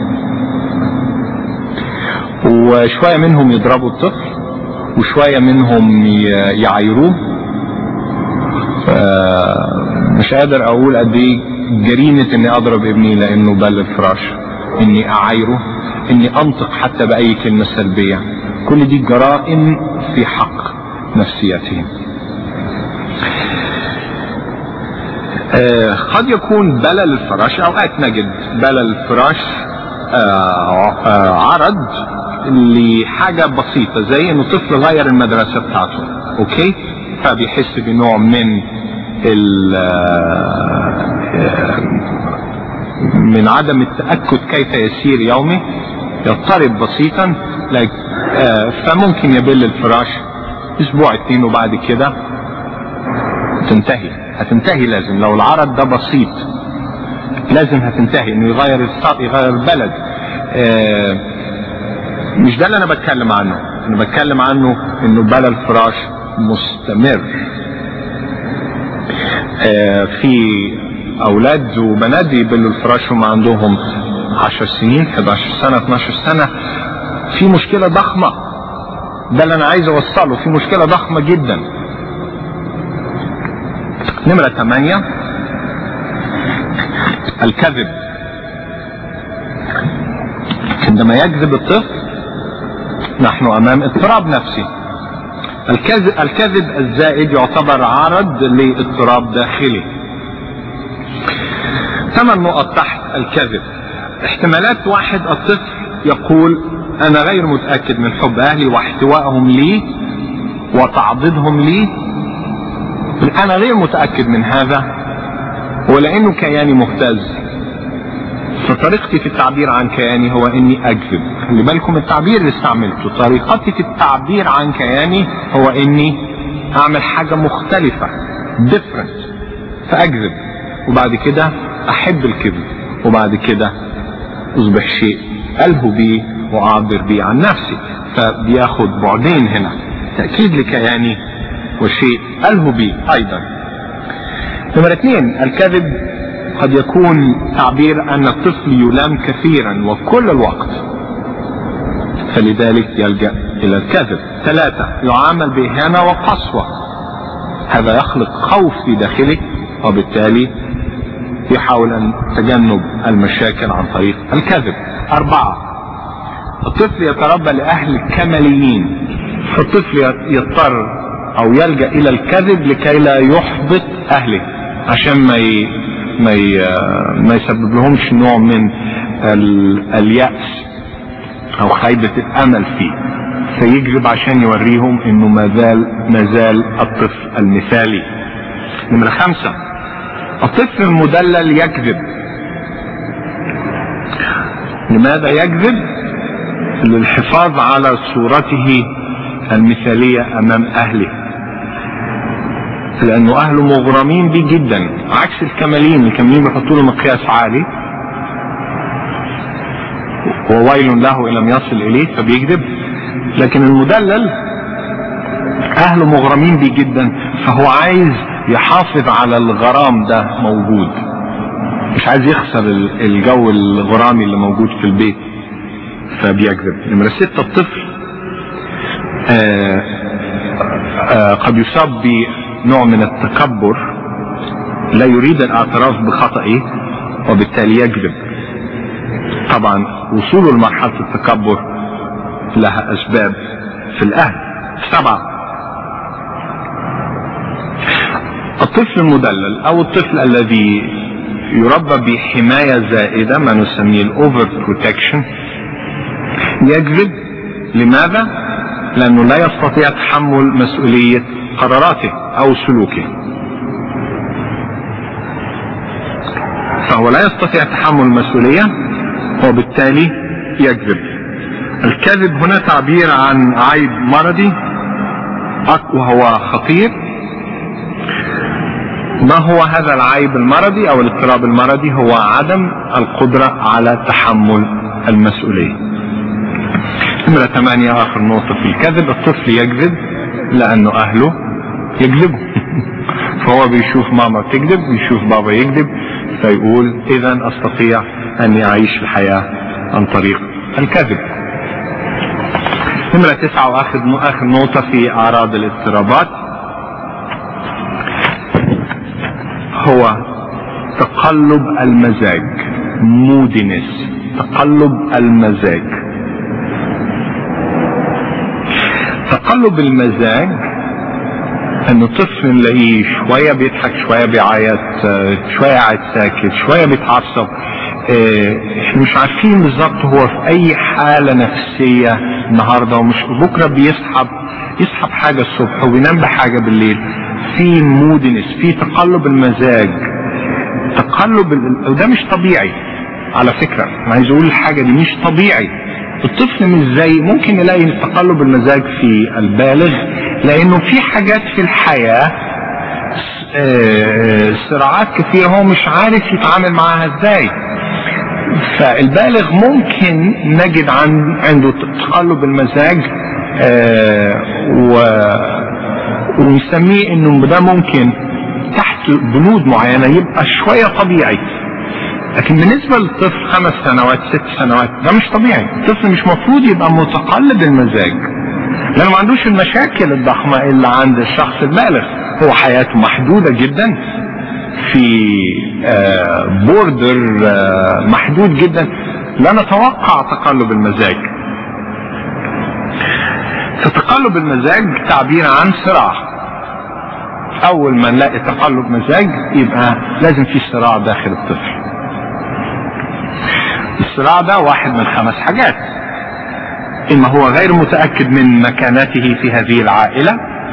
وشوية منهم يضربوا الطفل وشوية منهم يعايروه. مش قادر اقول قد ايه جريمة اني اضرب ابني لانه بل الفراش، اني اعايره، اني انطق حتى باي كلمة سلبية، كل دي جرائم في حق نفسيتهم. قد يكون بلل الفراش، اوقات نجد بلل الفراش عرض لحاجة بسيطة زي انه طفل غير المدرسة بتاعته، اوكي، فبيحس بنوع من من عدم التأكد كيف يسير يومه، يضطرب بسيطا، فممكن يبل الفراش اسبوع اتنين وبعد كده تنتهي، هتنتهي لازم. لو العرض ده بسيط لازم هتنتهي، انه يغير الصوت يغير البلد. مش ده اللي انا بتكلم عنه، انا بتكلم عنه انه بلا الفراش مستمر. في اولاد وبنات يبلوا الفراش وما عندهم عشر سنين، حداشر سنة، اتناشر سنة. في مشكلة ضخمة، ده اللي انا عايز اوصله، في مشكلة ضخمة جدا. نمرة ثمانية، الكذب. عندما يكذب الطفل نحن امام اضطراب نفسي. الكذب, الكذب الزائد يعتبر عرض لاضطراب داخلي. ثمان نقط تحت الكذب. احتمالات: واحد، الطفل يقول انا غير متأكد من حب اهلي واحتوائهم لي وتعضيدهم لي، انا غير متأكد من هذا، ولانه كياني مهتز فطريقتي في التعبير عن كياني هو اني اكذب. خلي بالكم التعبير اللي استعملته، طريقتي في التعبير عن كياني هو اني اعمل حاجة مختلفة different، فاكذب، وبعد كده احب الكذب، وبعد كده اصبح شيء الهو بيه واعبر بيه عن نفسي. فبياخد بعدين هنا، تأكيد لكياني وشيء الهو بيه ايضا. نمرة اثنين، الكذب قد يكون تعبير ان الطفل يلام كثيرا وكل الوقت، فلذلك يلجأ الى الكذب. ثلاثة، يعامل بإهانة وقسوة، هذا يخلق خوف في داخله وبالتالي يحاول ان تجنب المشاكل عن طريق الكذب. أربعة، الطفل يتربى لأهل كماليين، فالطفل يضطر او يلجأ الى الكذب لكي لا يحبط اهله، عشان ما ي... ما ي... ما يسبب لهمش نوع من ال... اليأس او خيبة الامل فيه، فيكذب عشان يوريهم انه ما زال ما زال الطفل المثالي. نمرة خمسة، الطفل المدلل يكذب. لماذا يكذب؟ للحفاظ على صورته المثالية امام اهله، لانه اهله مغرمين بيه جدا، عكس الكمالين. الكمالين بيحطوا له مقياس عالي وويل له ان لم يصل اليه فبيكذب، لكن المدلل اهله مغرمين بيه جدا، فهو عايز يحافظ على الغرام ده موجود، مش عايز يخسر الجو الغرامي اللي موجود في البيت فبيكذب. نمرة ستة، الطفل آآ آآ قد يصاب بنوع من التكبر، لا يريد الاعتراف بخطئه وبالتالي يكذب. طبعا وصوله لمرحلة التكبر لها اسباب في الاهل. سبعة، الطفل المدلل او الطفل الذي يربى بحماية زائدة، ما نسميه الاوفر بروتكشن، يكذب. لماذا؟ لانه لا يستطيع تحمل مسؤولية قراراته او سلوكه، فهو لا يستطيع تحمل المسؤولية وبالتالي يكذب. الكذب هنا تعبير عن عيب مرضي وهو خطير. ما هو هذا العيب المرضي او الاضطراب المرضي؟ هو عدم القدرة على تحمل المسؤولية. نمرة ثمانية، اخر نقطة في الكذب، الطفل يكذب لانه اهله يكذبوا فهو بيشوف ماما تكذب، بيشوف بابا يكذب، فيقول اذا استطيع اني اعيش الحياة عن طريق الكذب. نمرة تسعة واخر اخر نقطة في اعراض الاضطرابات، هو تقلب المزاج، مودينس، تقلب المزاج. تقلب المزاج انه طفل نلاقيه شوية بيضحك، شوية بيعيط، شوية قاعد ساكت، شوية بيتعصب، احنا مش عارفين بالظبط هو في اي حالة نفسية النهاردة، ومش بكرة بيسحب يسحب حاجة الصبح وبينام بحاجة بالليل. في مودنس، في تقلب المزاج، تقلب ال... وده مش طبيعي على فكرة. انا عايز اقول الحاجة دي مش طبيعي. الطفل مش زي ممكن نلاقي تقلب المزاج في البالغ، لانه في حاجات في الحياة صراعات كثيرة هو مش عارف يتعامل معها ازاي. فالبالغ ممكن نجد عن عنده تقلب المزاج و ونسميه انه ده ممكن تحت بنود معينة يبقى شوية طبيعي. لكن بالنسبة للطفل خمس سنوات ست سنوات ده مش طبيعي. الطفل مش مفروض يبقى متقلب المزاج، لانه ما عندوش المشاكل الضخمة اللي عند الشخص البالغ. هو حياته محدودة جدا في بوردر محدود جدا، لا نتوقع تقلب المزاج. فتقلب المزاج تعبير عن صراع. اول ما نلاقي تقلب مزاج يبقى لازم في صراع داخل الطفل. الصراع ده واحد من خمس حاجات: اما هو غير متأكد من مكانته في هذه العائلة،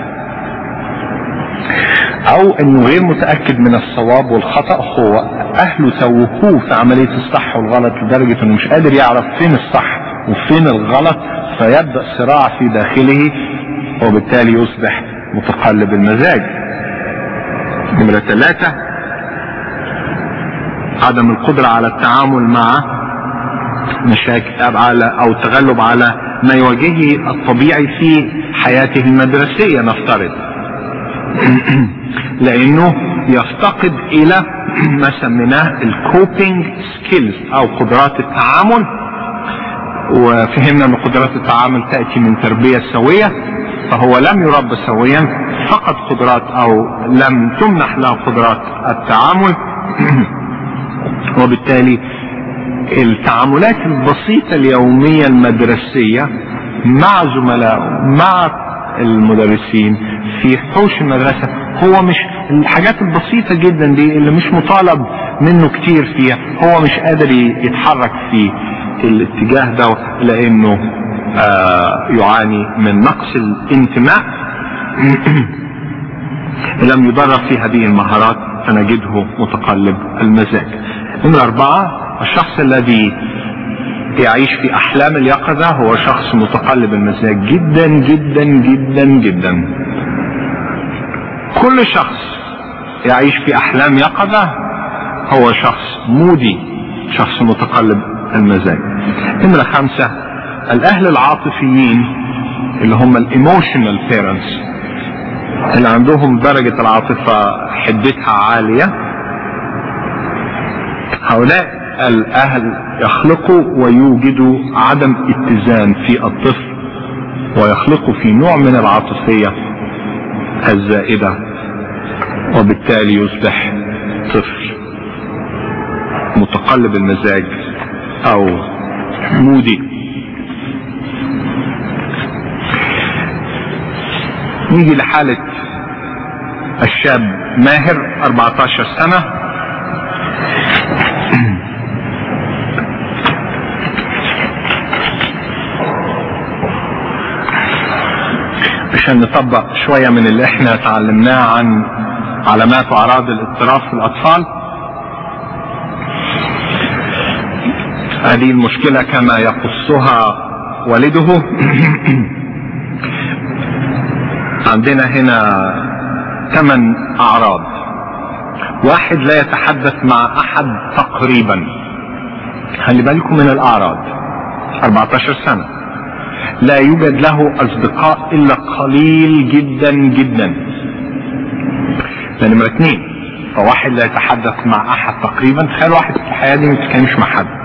او انه غير متأكد من الصواب والخطأ، هو اهله توهوه في عملية الصح والغلط لدرجة انه مش قادر يعرف فين الصح وفين الغلط، فيبدأ صراع في داخله وبالتالي يصبح متقلب المزاج. نمرة ثلاثة: عدم القدرة على التعامل مع مشاكل على او التغلب على ما يواجهه الطبيعي في حياته المدرسية نفترض، لانه يفتقد الى ما سميناه الكوبينج سكيلز او قدرات التعامل. وفهمنا ان قدرات التعامل تأتي من تربية سوية، فهو لم يربى سويا، فقد قدرات او لم تمنح له قدرات التعامل، وبالتالي التعاملات البسيطة اليومية المدرسية مع زملائه مع المدرسين في حوش المدرسة، هو مش الحاجات البسيطة جدا دي اللي مش مطالب منه كتير فيها، هو مش قادر يتحرك في الاتجاه ده لانه آه يعاني من نقص الانتماء. لم يدرب في هذه المهارات فنجده متقلب المزاج. نمرة أربعة: الشخص الذي يعيش في أحلام اليقظة هو شخص متقلب المزاج جدا جدا جدا جدا. كل شخص يعيش في أحلام يقظة هو شخص مودي، شخص متقلب المزاج. نمرة خمسة: الأهل العاطفيين اللي هم الإيموشنال بيرنتس اللي عندهم درجة العاطفة حدتها عالية، هؤلاء الأهل يخلقوا ويوجدوا عدم اتزان في الطفل، ويخلقوا في نوع من العاطفية الزائدة، وبالتالي يصبح طفل متقلب المزاج أو مودي. نيجي لحالة الشاب ماهر أربعة عشر سنة، عشان نطبق شوية من اللي احنا تعلمناه عن علامات واعراض الاضطراب في الاطفال. هذه المشكلة كما يقصها والده. عندنا هنا ثمان اعراض. واحد: لا يتحدث مع احد تقريبا. خلي بالكم من الاعراض. أربعة عشر سنة، لا يوجد له اصدقاء الا قليل جدا جدا. نمرة اثنين: فواحد لا يتحدث مع احد تقريبا. تخيل واحد في الحياة دي ما بيتكلمش مع حد.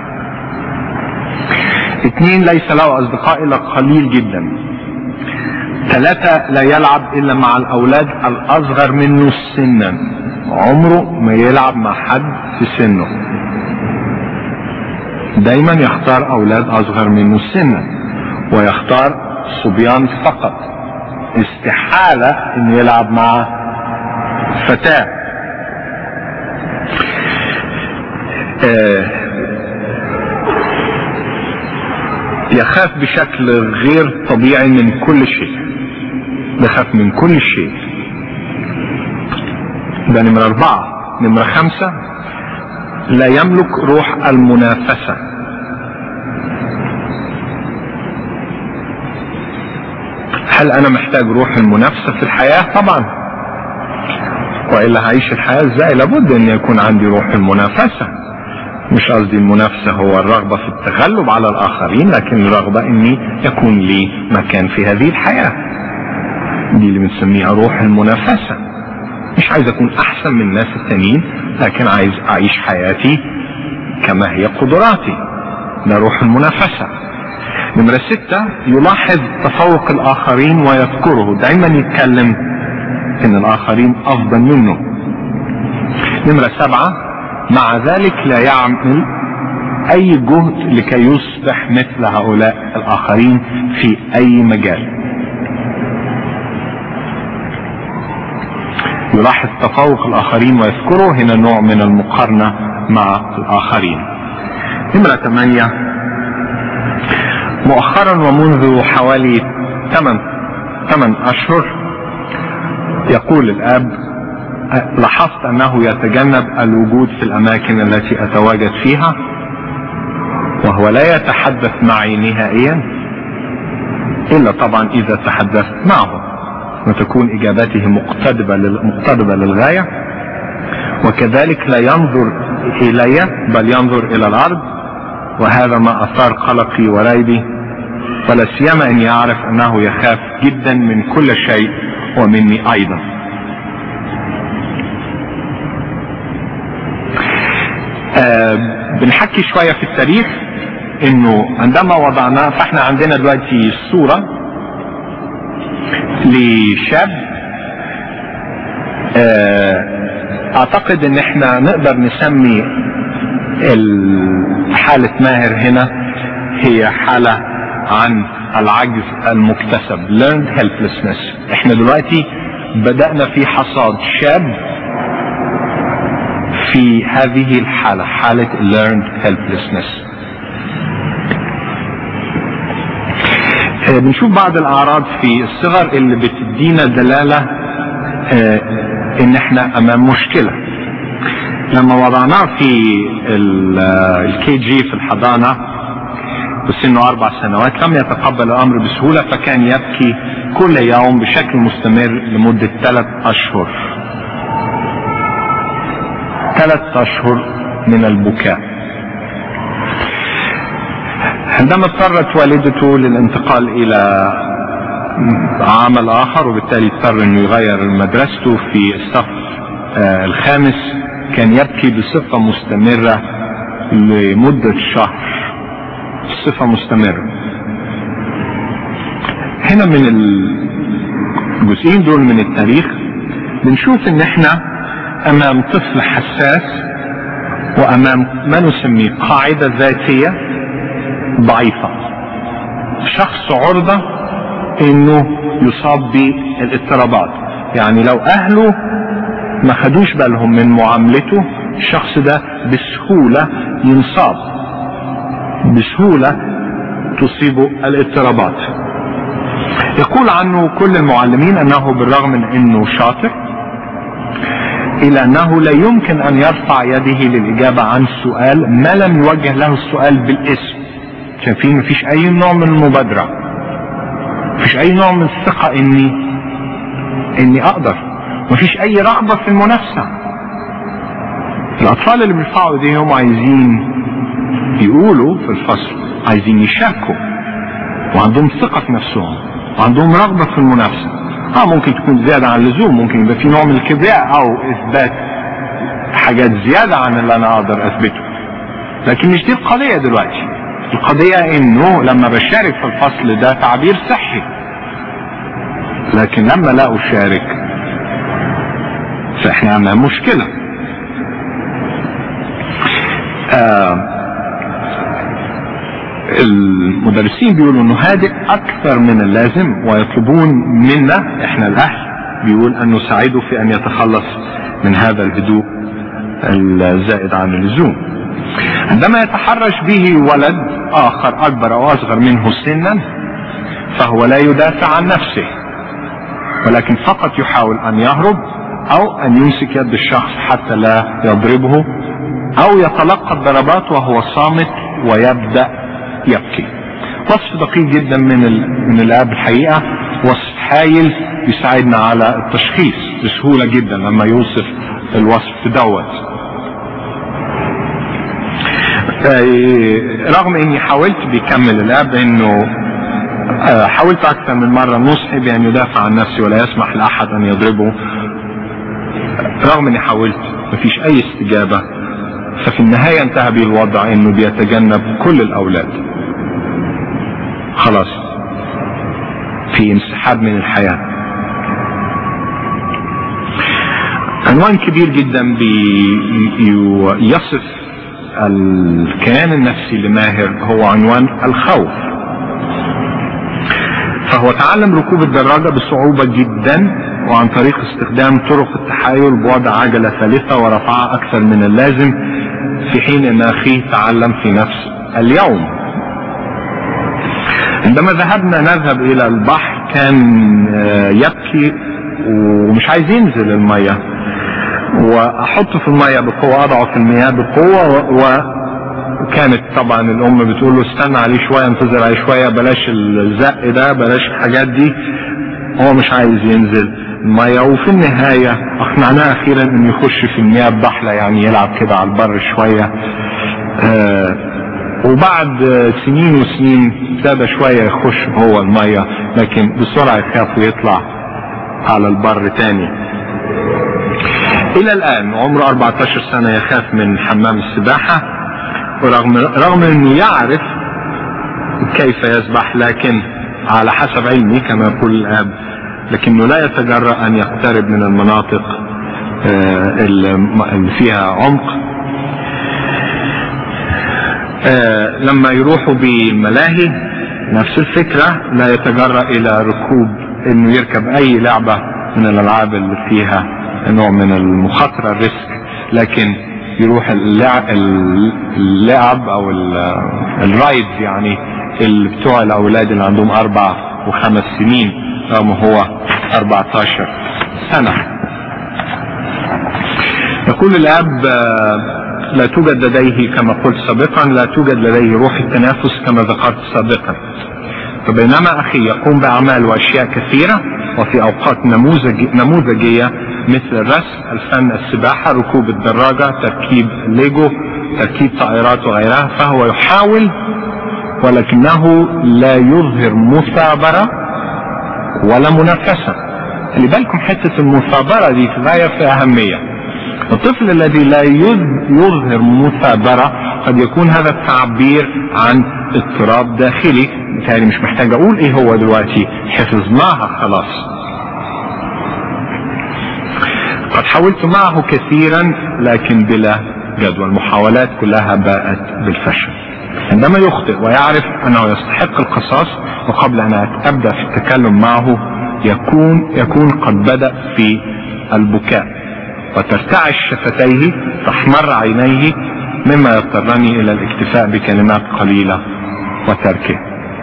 اثنين: ليس له اصدقاء الا قليل جدا. ثلاثة: لا يلعب الا مع الاولاد الاصغر منه سنا، عمره ما يلعب مع حد في سنه، دايما يختار اولاد اصغر منه سنا، ويختار صبيان فقط. استحالة انه يلعب مع فتاة. آه يخاف بشكل غير طبيعي من كل شيء، يخاف من كل شيء. ده نمرة أربعة. نمرة خمسة، لا يملك روح المنافسة. هل أنا محتاج روح المنافسة في الحياة؟ طبعا، وإلا هعيش الحياة ازاي؟ لابد أن يكون عندي روح المنافسة. مش قصدي المنافسة هو الرغبة في التغلب على الآخرين، لكن الرغبة أني يكون لي مكان في هذه الحياة، دي اللي بنسميها روح المنافسة. مش عايز أكون أحسن من الناس التانيين، لكن عايز أعيش حياتي كما هي قدراتي، ده روح المنافسة. نمرة ستة، يلاحظ تفوق الآخرين ويذكره، دايما يتكلم إن الآخرين أفضل منه. نمرة سبعة، مع ذلك لا يعمل أي جهد لكي يصبح مثل هؤلاء الآخرين في أي مجال. يلاحظ تفوق الآخرين ويذكره، هنا نوع من المقارنة مع الآخرين. نمرة ثمانية، مؤخرا ومنذ حوالي ثمان ثمان أشهر يقول الآب لاحظت أنه يتجنب الوجود في الأماكن التي أتواجد فيها، وهو لا يتحدث معي نهائيا إلا طبعا إذا تحدثت معه، وتكون إجابته مقتضبة مقتضبة للغاية. وكذلك لا ينظر إلي بل ينظر إلى الأرض، وهذا ما أثار قلقي وريبي، ولا سيما أن يعرف أنه يخاف جدا من كل شيء ومني أيضا. آه بنحكي شوية في التاريخ، انه عندما وضعنا، فاحنا عندنا دلوقتي صورة لشاب آه اعتقد ان احنا نقدر نسمي حالة ماهر هنا هي حالة عن العجز المكتسب، learned helplessness. احنا دلوقتي بدأنا في حصاد شاب في هذه الحالة، حالة learned helplessness. اه بنشوف بعض الأعراض في الصغر اللي بتدينا دلالة اه ان احنا امام مشكلة. لما وضعناه في الكي جي في الحضانة وسنه اربع سنوات لم يتقبل الامر بسهولة، فكان يبكي كل يوم بشكل مستمر لمدة ثلاث اشهر ثلاث اشهر من البكاء. عندما اضطرت والدته للانتقال الى عمل اخر، وبالتالي اضطر انه يغير مدرسته في الصف آه الخامس، كان يبكي بصفة مستمرة لمدة شهر، بصفة مستمرة. هنا من الجزئين دول من التاريخ بنشوف ان احنا امام طفل حساس، وامام ما نسميه قاعدة ذاتية ضعيفة، شخص عرضة انه يصاب بالاضطرابات. يعني لو اهله ما خدوش بالهم من معاملته، الشخص ده بسهولة ينصاب، بسهولة تصيبه الاضطرابات. يقول عنه كل المعلمين انه بالرغم من انه شاطر إلى أنه لا يمكن أن يرفع يده للإجابة عن سؤال ما لم يوجه له السؤال بالاسم. شايفين مفيش أي نوع من المبادرة، مفيش أي نوع من الثقة إني إني أقدر، مفيش أي رغبة في المنافسة. الأطفال اللي بيرفعوا إيديهم عايزين يقولوا في الفصل، عايزين يشاركوا، وعندهم ثقة في نفسهم، وعندهم رغبة في المنافسة. اه ممكن تكون زيادة عن اللزوم، ممكن يبقى في نوع من الكبرياء او اثبات حاجات زيادة عن اللي انا اقدر اثبته، لكن مش دي القضية دلوقتي. القضية انه لما بشارك في الفصل ده تعبير صحي، لكن لما لا اشارك فاحنا عندنا مشكلة. آه المدرسين بيقولوا انه هادئ اكثر من اللازم، ويطلبون منا احنا الاهل بيقول ان نساعده في ان يتخلص من هذا الهدوء الزائد عن اللزوم. عندما يتحرش به ولد اخر اكبر او اصغر منه سنا فهو لا يدافع عن نفسه، ولكن فقط يحاول ان يهرب او ان يمسك يد الشخص حتى لا يضربه، او يتلقى الضربات وهو صامت ويبدأ يبكي. وصف دقيق جدا من من الاب الحقيقة، وصف هايل يساعدنا على التشخيص بسهولة جدا لما يوصف الوصف دوت. رغم اني حاولت، بيكمل الاب، انه حاولت اكثر من مرة نصحي بان يدافع عن نفسه ولا يسمح لاحد ان يضربه، رغم اني حاولت مفيش اي استجابة. ففي النهاية انتهى به الوضع انه بيتجنب كل الاولاد، خلاص في انسحاب من الحياة. عنوان كبير جدا بيصف الكيان النفسي لماهر هو عنوان الخوف. فهو تعلم ركوب الدراجة بصعوبة جدا، وعن طريق استخدام طرق التحايل بوضع عجلة ثالثة ورفعها اكثر من اللازم، في حين ان اخيه تعلم في نفس اليوم. عندما ذهبنا نذهب الى البحر كان يبكي ومش عايز ينزل المية، واحطه في المية بقوة، اضعه في المياه بقوة، وكانت طبعا الام بتقول له استنى عليه شوية، انتظر عليه شوية، بلاش الزق ده، بلاش الحاجات دي. هو مش عايز ينزل المية، وفي النهاية اقنعناه اخيرا انه يخش في المياه بضحلة، يعني يلعب كده على البر شوية. آه وبعد سنين وسنين ابتدى شوية يخش هو المية، لكن بسرعة يخاف ويطلع على البر تاني. الى الان عمره أربعة عشر سنة يخاف من حمام السباحة، ورغم رغم انه يعرف كيف يسبح، لكن على حسب علمي كما يقول الاب، لكنه لا يتجرأ ان يقترب من المناطق اللي فيها عمق. لما يروحوا بالملاهي نفس الفكرة، لا يتجرأ الى ركوب انه يركب اي لعبة من الالعاب اللي فيها نوع من المخاطرة، الريسك، لكن يروح اللعب, اللعب او الرايد، يعني اللي بتوع الاولاد اللي عندهم اربع وخمس سنين رغم هو أربعة عشر سنة. يقول الاب لا توجد لديه كما قلت سابقا، لا توجد لديه روح التنافس كما ذكرت سابقا. فبينما اخي يقوم باعمال واشياء كثيرة وفي اوقات نموذج نموذجية مثل الرسم، الفن، السباحة، ركوب الدراجة، تركيب ليجو، تركيب طائرات وغيرها، فهو يحاول ولكنه لا يظهر مثابرة ولا منافسة. خلي بالكم حتة المثابرة دي في غاية في أهمية. الطفل الذي لا يظهر مثابرة قد يكون هذا التعبير عن اضطراب داخلي، بالتالي مش محتاج اقول ايه هو دلوقتي، حفظناها خلاص. قد حاولت معه كثيرا لكن بلا جدوى، المحاولات كلها باءت بالفشل. عندما يخطئ ويعرف انه يستحق القصاص، وقبل ان ابدأ في التكلم معه يكون يكون قد بدأ في البكاء، وترتعش شفتيه، تحمر عينيه، مما يضطرني الى الاكتفاء بكلمات قليلة وتركه.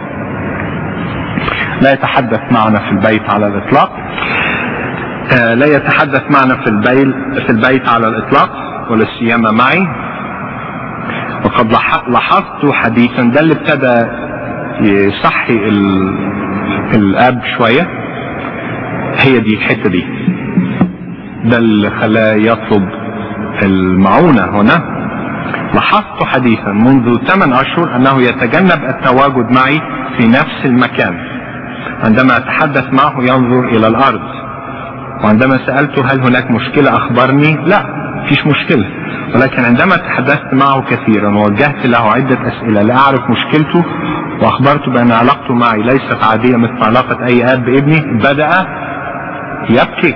لا يتحدث معنا في البيت على الاطلاق آه لا يتحدث معنا في البيت في البيت على الاطلاق، ولا سيما معي. وقد لاحظت حديثا، ده اللي ابتدى يصحي الاب شوية، هي دي الحتة دي، ده اللي خلاه يطلب المعونة هنا. لاحظت حديثا منذ ثمان اشهر انه يتجنب التواجد معي في نفس المكان. عندما اتحدث معه ينظر الى الارض، وعندما سألته هل هناك مشكلة اخبرني لا فيش مشكلة، ولكن عندما تحدثت معه كثيرا ووجهت له عدة اسئلة لاعرف مشكلته، واخبرته بان علاقته معي ليست عادية مثل علاقة اي اب بابني، بدأ يبكي.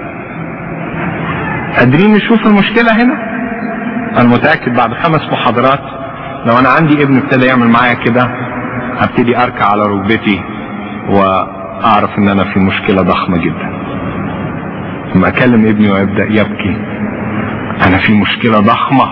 قادرين نشوف المشكلة هنا؟ انا متأكد بعد خمس محاضرات لو انا عندي ابن ابتدى يعمل معايا كده ابتدي اركع على ركبتي واعرف ان انا في مشكلة ضخمة جدا. لما اكلم ابني ويبدأ يبكي انا في مشكلة ضخمة،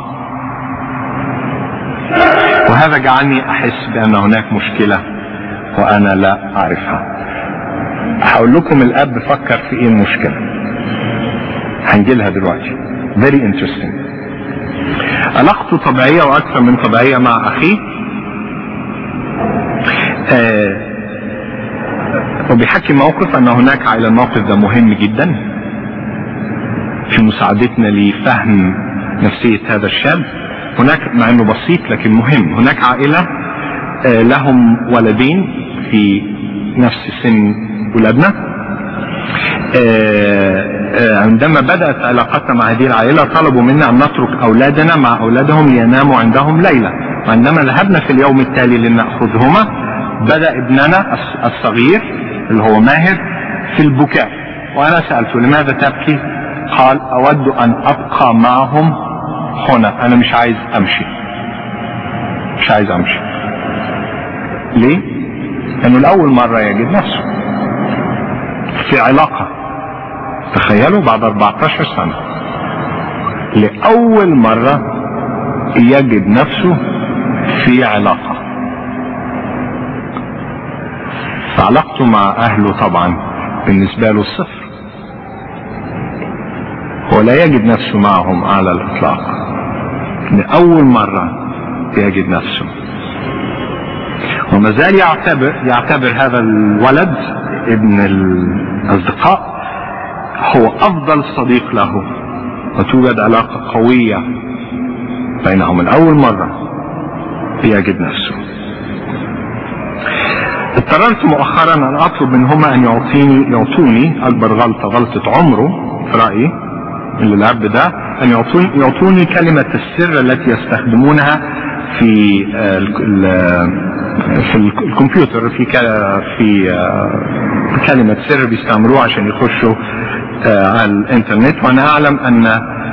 وهذا جعلني احس بان هناك مشكلة وانا لا اعرفها. هقول لكم الاب فكر في ايه المشكلة، هنجيلها دلوقتي. very interesting. علاقته طبيعية واكثر من طبيعية مع اخيه. آه وبيحكي موقف ان هناك على الموقف ده مهم جدا في مساعدتنا لفهم نفسية هذا الشاب. هناك مع انه بسيط لكن مهم. هناك عائلة آه لهم ولدين في نفس سن ولادنا. آه آه عندما بدأت علاقتنا مع هذه العائلة طلبوا منا ان نترك اولادنا مع اولادهم ليناموا عندهم ليلة. وعندما ذهبنا في اليوم التالي لنأخذهما بدأ ابننا الصغير اللي هو ماهر في البكاء، وانا سألته لماذا تبكي؟ قال اود ان ابقى معهم هنا، انا مش عايز امشي، مش عايز امشي. ليه؟ لانه لاول مرة يجد نفسه في علاقة. تخيلوا بعد أربعة عشر سنة لأول مرة يجد نفسه في علاقة. فعلاقته مع أهله طبعا بالنسبة له صفر، هو لا يجد نفسه معهم على الإطلاق. لأول مرة يجد نفسه، وما زال يعتبر يعتبر هذا الولد ابن الأصدقاء هو أفضل صديق له، وتوجد علاقة قوية بينهم. الأول مرة يجد نفسه. اضطررت مؤخرا أن أطلب منهما أن يعطيني يعطوني أكبر غلطة غلطة عمره في رأيي اللي الأب ده، أن يعطوني, يعطوني كلمة السر التي يستخدمونها في في الكمبيوتر، في في كلمة سر بيستعملوها عشان يخشوا على الانترنت. وانا اعلم ان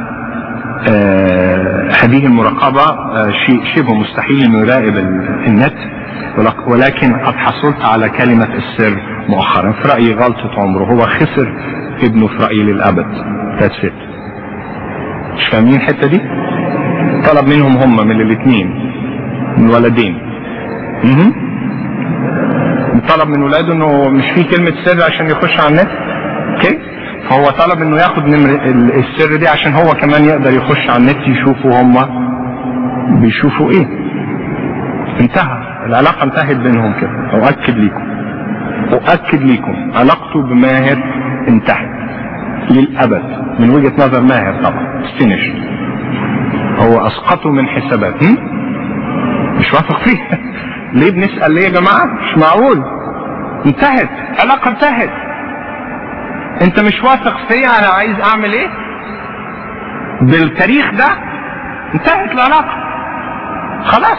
هذه المراقبة شيء شبه مستحيل انه يراقب النت، ولكن قد حصلت على كلمة السر مؤخرا. في رأيي غلطة عمره، هو خسر ابنه في رأيي للأبد. That's it. مش فاهمين الحتة دي؟ طلب منهم هم من الاثنين، من الولدين. اها طلب من ولاده انه مش في كلمة سر عشان يخش على النت. اوكي، فهو طلب انه ياخد نمر السر دي عشان هو كمان يقدر يخش على النت يشوفوا هم بيشوفوا ايه. انتهى العلاقة، انتهت بينهم كده. اؤكد لكم اؤكد لكم علاقته بماهر انتهت للابد من وجهة نظر ماهر طبعا. فينيش، هو اسقطه من حسابات. مش واثق فيه. ليه بنسأل ليه يا جماعة؟ مش معقول. انتهت علاقة، انتهت. انت مش واثق فيا، انا عايز اعمل ايه بالتاريخ ده؟ انتهت العلاقة خلاص.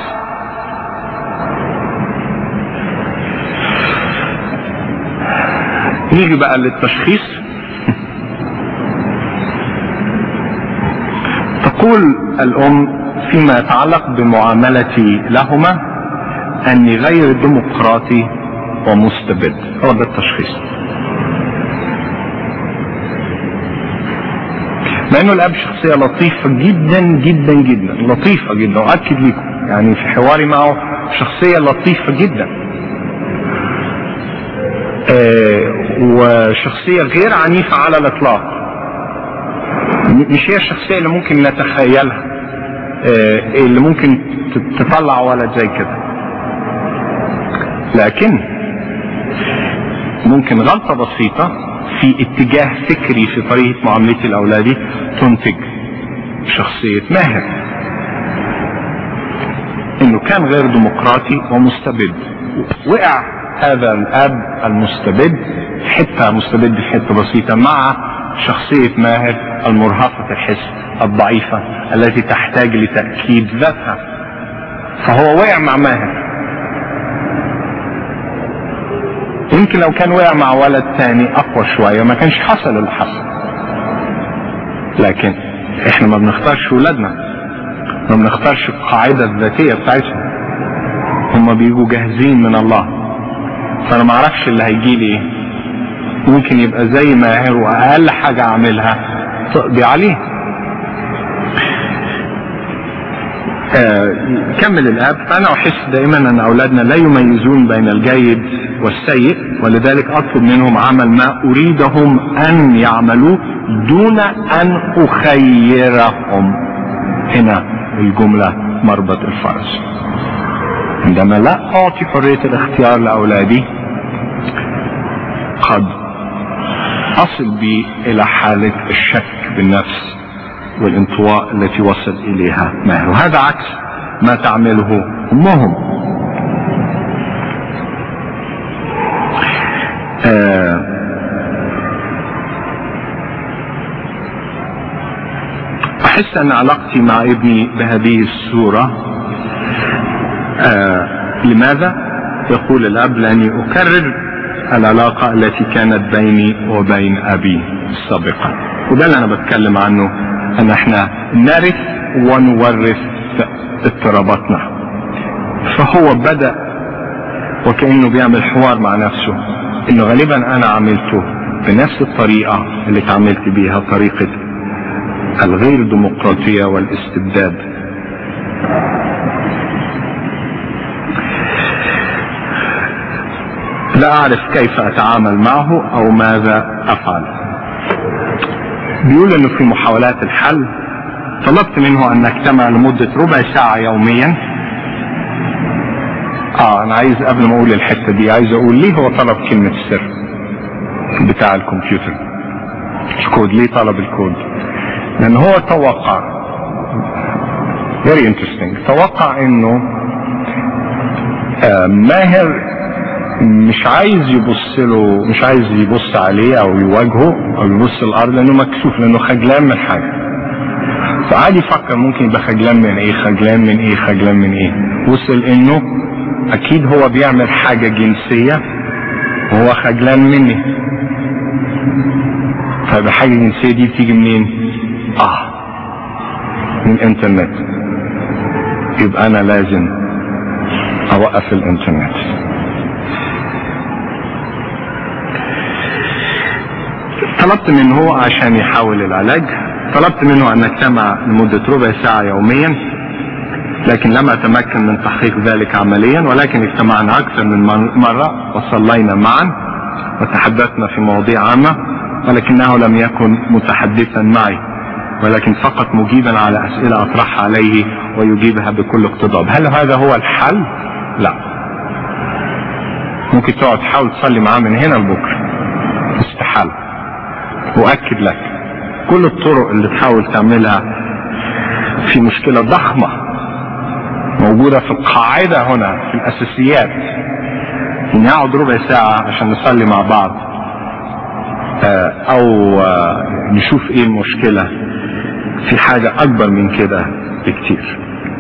نيجي بقى للتشخيص. تقول الام فيما يتعلق بمعاملتي لهما اني غير ديمقراطي ومستبد. هو ده التشخيص. مع انه الاب شخصية لطيفة جدا جدا جدا، لطيفة جدا، واكد لكم يعني في حواري معه شخصية لطيفة جدا. آه وشخصية غير عنيفة على الاطلاق. مش هي الشخصية اللي ممكن نتخيلها، آه اللي ممكن تطلع ولد زي كده. لكن ممكن غلطة بسيطة في اتجاه فكري في طريقة معاملتي لأولادي تنتج شخصية ماهر، انه كان غير ديمقراطي ومستبد. وقع هذا الاب المستبد حتة مستبد في حتة بسيطة مع شخصية ماهر المرهفة الحس الضعيفة التي تحتاج لتأكيد ذاتها. فهو وقع مع ماهر. يمكن لو كان وقع مع ولد تاني اقوى شوية ما كانش حصل اللي حصل. لكن احنا ما بنختارش ولادنا، ما بنختارش القاعدة الذاتية بتاعتهم، هم هم بيجوا جاهزين من الله، فانا ما اعرفش اللي هيجي لي ايه. ممكن يبقى زي ماهر واقل حاجة اعملها تقضي عليه. آه كمل الاب: فانا احس دائما ان اولادنا لا يميزون بين الجيد والسيء، ولذلك اطلب منهم عمل ما اريدهم ان يعملوه دون ان اخيرهم. هنا الجملة مربط الفرس. عندما لا اعطي حرية الاختيار لاولادي قد اصل بي الى حالة الشك بالنفس والانطواء التي وصل اليها ماهر، وهذا عكس ما تعمله امهم. آه احس ان علاقتي مع ابني بهذه الصورة. آه لماذا؟ يقول الاب: لاني اكرر العلاقة التي كانت بيني وبين ابي سابقا. وده اللي انا بتكلم عنه، ان احنا نرث ونورث اضطراباتنا. فهو بدأ وكأنه بيعمل حوار مع نفسه، انه غالبا انا عملته بنفس الطريقة اللي اتعاملت بيها، طريقة الغير ديمقراطية والاستبداد. لا اعرف كيف اتعامل معه او ماذا افعل. بيقول انه في محاولات الحل طلبت منه ان نجتمع لمدة ربع ساعة يوميا. اه انا عايز قبل ما اقول الحتة دي عايز اقول ليه هو طلب كلمة السر بتاع الكمبيوتر الكود. ليه طلب الكود؟ لان هو توقع very interesting توقع انه آه ماهر مش عايز يبص له، مش عايز يبص عليه او يواجهه او يبص الارض لانه مكسوف، لانه خجلان من حاجه. فقعد يفكر ممكن يبقى خجلان من ايه خجلان من ايه خجلان من ايه وصل انه اكيد هو بيعمل حاجه جنسيه وهو خجلان مني. طيب الحاجه الجنسيه دي بتيجي منين؟ اه من الانترنت. يبقى انا لازم اوقف الانترنت. طلبت منه عشان يحاول العلاج، طلبت منه ان نجتمع لمدة ربع ساعة يوميا، لكن لم اتمكن من تحقيق ذلك عمليا، ولكن اجتمعنا اكثر من مرة وصلينا معا وتحدثنا في مواضيع عامة، ولكنه لم يكن متحدثا معي، ولكن فقط مجيبا على اسئلة اطرحها عليه ويجيبها بكل اقتضاب. هل هذا هو الحل؟ لا. ممكن تقعد تحاول تصلي معاه من هنا لبكرة، استحالة. أؤكد لك كل الطرق اللي تحاول تعملها في مشكلة ضخمة موجودة في القاعدة هنا في الأساسيات، إن نقعد ربع ساعة عشان نصلي مع بعض أو نشوف إيه المشكلة، في حاجة أكبر من كده بكتير.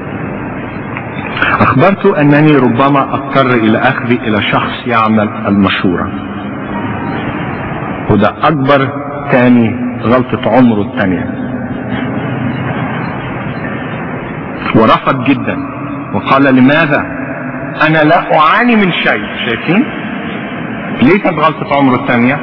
أخبرت أنني ربما أضطر إلى أخذي إلى شخص يعمل المشورة، وده أكبر تاني غلطة عمره التانية. ورفض جدا وقال: لماذا؟ انا لا اعاني من شيء. شايفين ليه كانت غلطة عمره التانية؟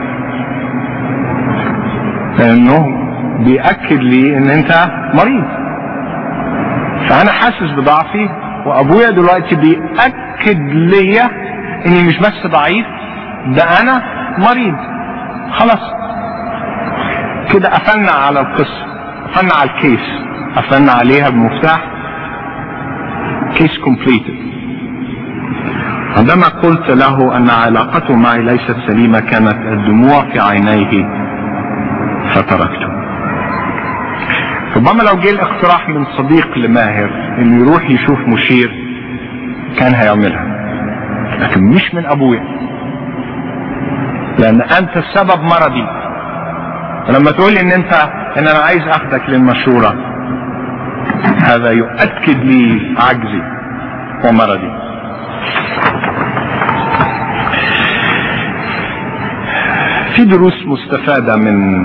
لانه بيأكد لي ان انت مريض، فانا حاسس بضعفي، وابويا دلوقتي بيأكد لي اني مش بس ضعيف، ده انا مريض. خلاص كده قفلنا على القصة، قفلنا على الكيس، قفلنا عليها بمفتاح. كيس كومبليتد. عندما قلت له ان علاقته معي ليست سليمة كانت الدموع في عينيه فتركته. ربما لو جه الاقتراح من صديق لماهر انه يروح يشوف مشير كان هيعملها، لكن مش من ابويا، لان انت السبب مرضي. ولما تقول ان انت ان انا عايز اخدك للمشورة، هذا يؤكد لي عجزي ومرضي. في دروس مستفادة من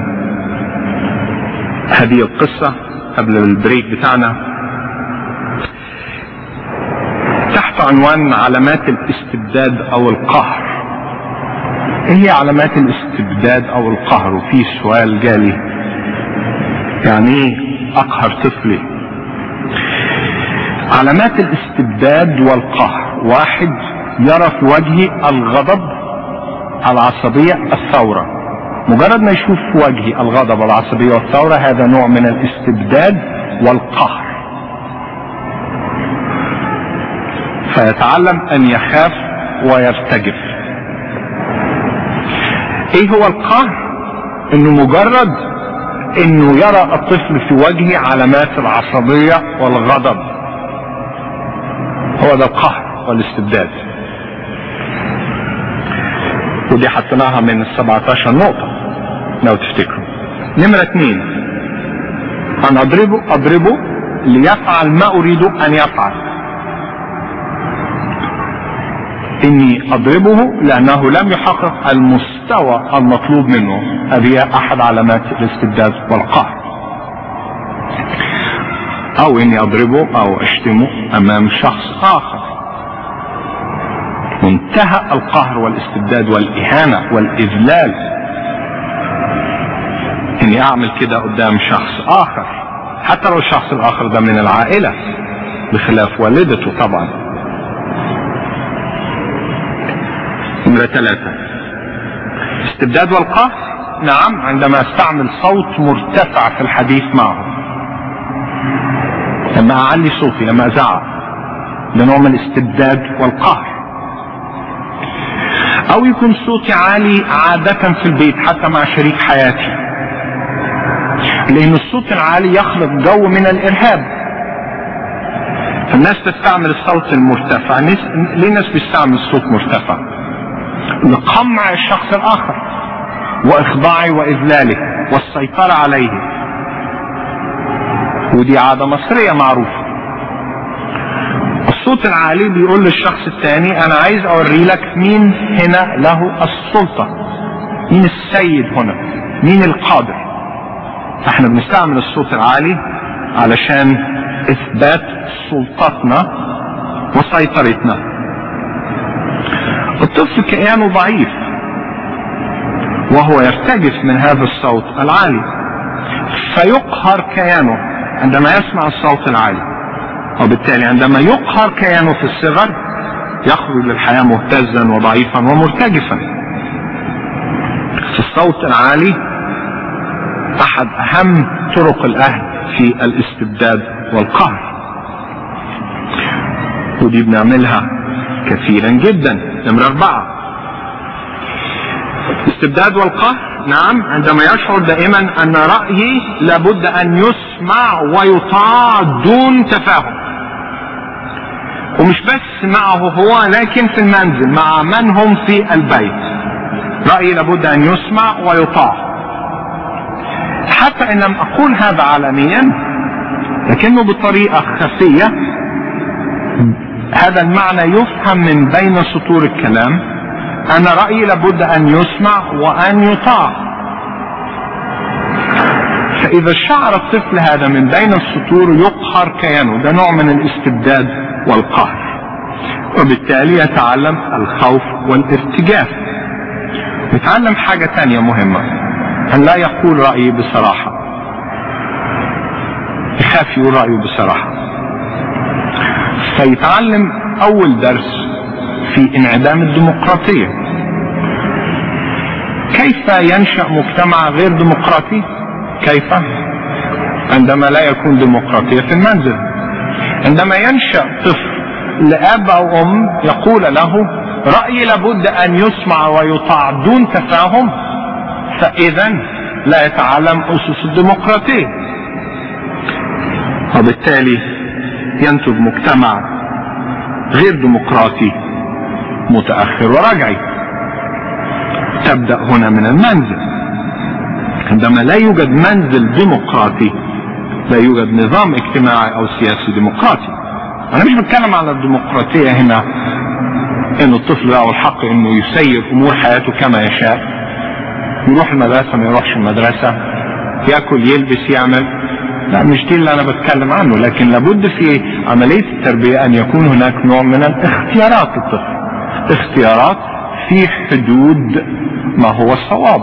هذه القصة قبل البريك بتاعنا. تحت عنوان علامات الاستبداد او القهر. ايه هي علامات الاستبداد او القهر؟ وفي سؤال جالي، يعني ايه اقهر طفلي؟ علامات الاستبداد والقهر: واحد، يرى في وجهي الغضب، العصبية، الثورة. مجرد ما يشوف في وجهي الغضب والعصبية والثورة هذا نوع من الاستبداد والقهر، فيتعلم ان يخاف ويرتجف. ايه هو القهر؟ انه مجرد انه يرى الطفل في وجهه علامات العصبية والغضب، هو ده القهر والاستبداد. ودي حطيناها من السبعة عشر نقطة لو تفتكروا. نمرة اتنين، ان اضربه اضربه ليفعل ما اريد ان يفعل. اني اضربه لانه لم يحقق المستوى المطلوب منه. هذه احد علامات الاستبداد والقهر. او اني اضربه او اشتمه امام شخص اخر. منتهى القهر والاستبداد والاهانة والاذلال اني اعمل كده قدام شخص اخر، حتى لو الشخص الاخر ده من العائلة بخلاف والدته طبعا. نمرة ثلاثة، استبداد والقهر، نعم، عندما استعمل صوت مرتفع في الحديث معه، لما اعلي صوتي، لما ازعق، ده نوع من الاستبداد والقهر. او يكون صوتي عالي عادة في البيت حتى مع شريك حياتي، لان الصوت العالي يخلق جو من الارهاب، فالناس تستعمل الصوت المرتفع. ليه الناس بيستعمل الصوت مرتفع؟ لقمع الشخص الاخر واخضاعه واذلاله والسيطرة عليه، ودي عادة مصرية معروفة. الصوت العالي بيقول للشخص الثاني انا عايز اوري لك مين هنا له السلطة، مين السيد هنا، مين القادر. احنا بنستعمل الصوت العالي علشان اثبات سلطتنا وسيطرتنا. الطفل كيانه ضعيف وهو يرتجف من هذا الصوت العالي، فيقهر كيانه عندما يسمع الصوت العالي، وبالتالي عندما يقهر كيانه في الصغر يخرج للحياة مهتزا وضعيفا ومرتجفا. الصوت العالي احد اهم طرق الاهل في الاستبداد والقهر، ودي بنعملها كثيرا جدا. نمرة اربعة، استبداد والقهر، نعم، عندما يشعر دائما ان رأيه لابد ان يسمع ويطاع دون تفاهم، ومش بس معه هو لكن في المنزل مع من هم في البيت. رأيي لابد ان يسمع ويطاع، حتى ان لم اقول هذا علنيا لكنه بطريقة خفية هذا المعنى يفهم من بين سطور الكلام، أن رأيي لابد أن يسمع وأن يطاع. فإذا شعر الطفل هذا من بين السطور يقهر كيانه، ده نوع من الاستبداد والقهر، وبالتالي يتعلم الخوف والارتجاف. يتعلم حاجة تانية مهمة، أن لا يقول رأيي بصراحة، يخاف يقول رأيه بصراحة. فيتعلم اول درس في انعدام الديمقراطية. كيف ينشأ مجتمع غير ديمقراطي؟ كيف؟ عندما لا يكون ديمقراطية في المنزل. عندما ينشأ طفل لأب او ام يقول له رأيي لابد ان يسمع ويطاع دون تفاهم، فاذا لا يتعلم اسس الديمقراطية، وبالتالي ينتج مجتمع غير ديمقراطي متأخر ورجعي. تبدأ هنا من المنزل. عندما لا يوجد منزل ديمقراطي لا يوجد نظام اجتماعي او سياسي ديمقراطي. انا مش بتكلم على الديمقراطية هنا ان الطفل له الحق انه يسير امور حياته كما يشاء، يروح المدرسة ما يروحش المدرسة، ياكل يلبس يعمل، لا مش دي اللي انا بتكلم عنه، لكن لابد في عملية التربية ان يكون هناك نوع من الاختيارات الطفل، اختيارات في حدود ما هو الصواب.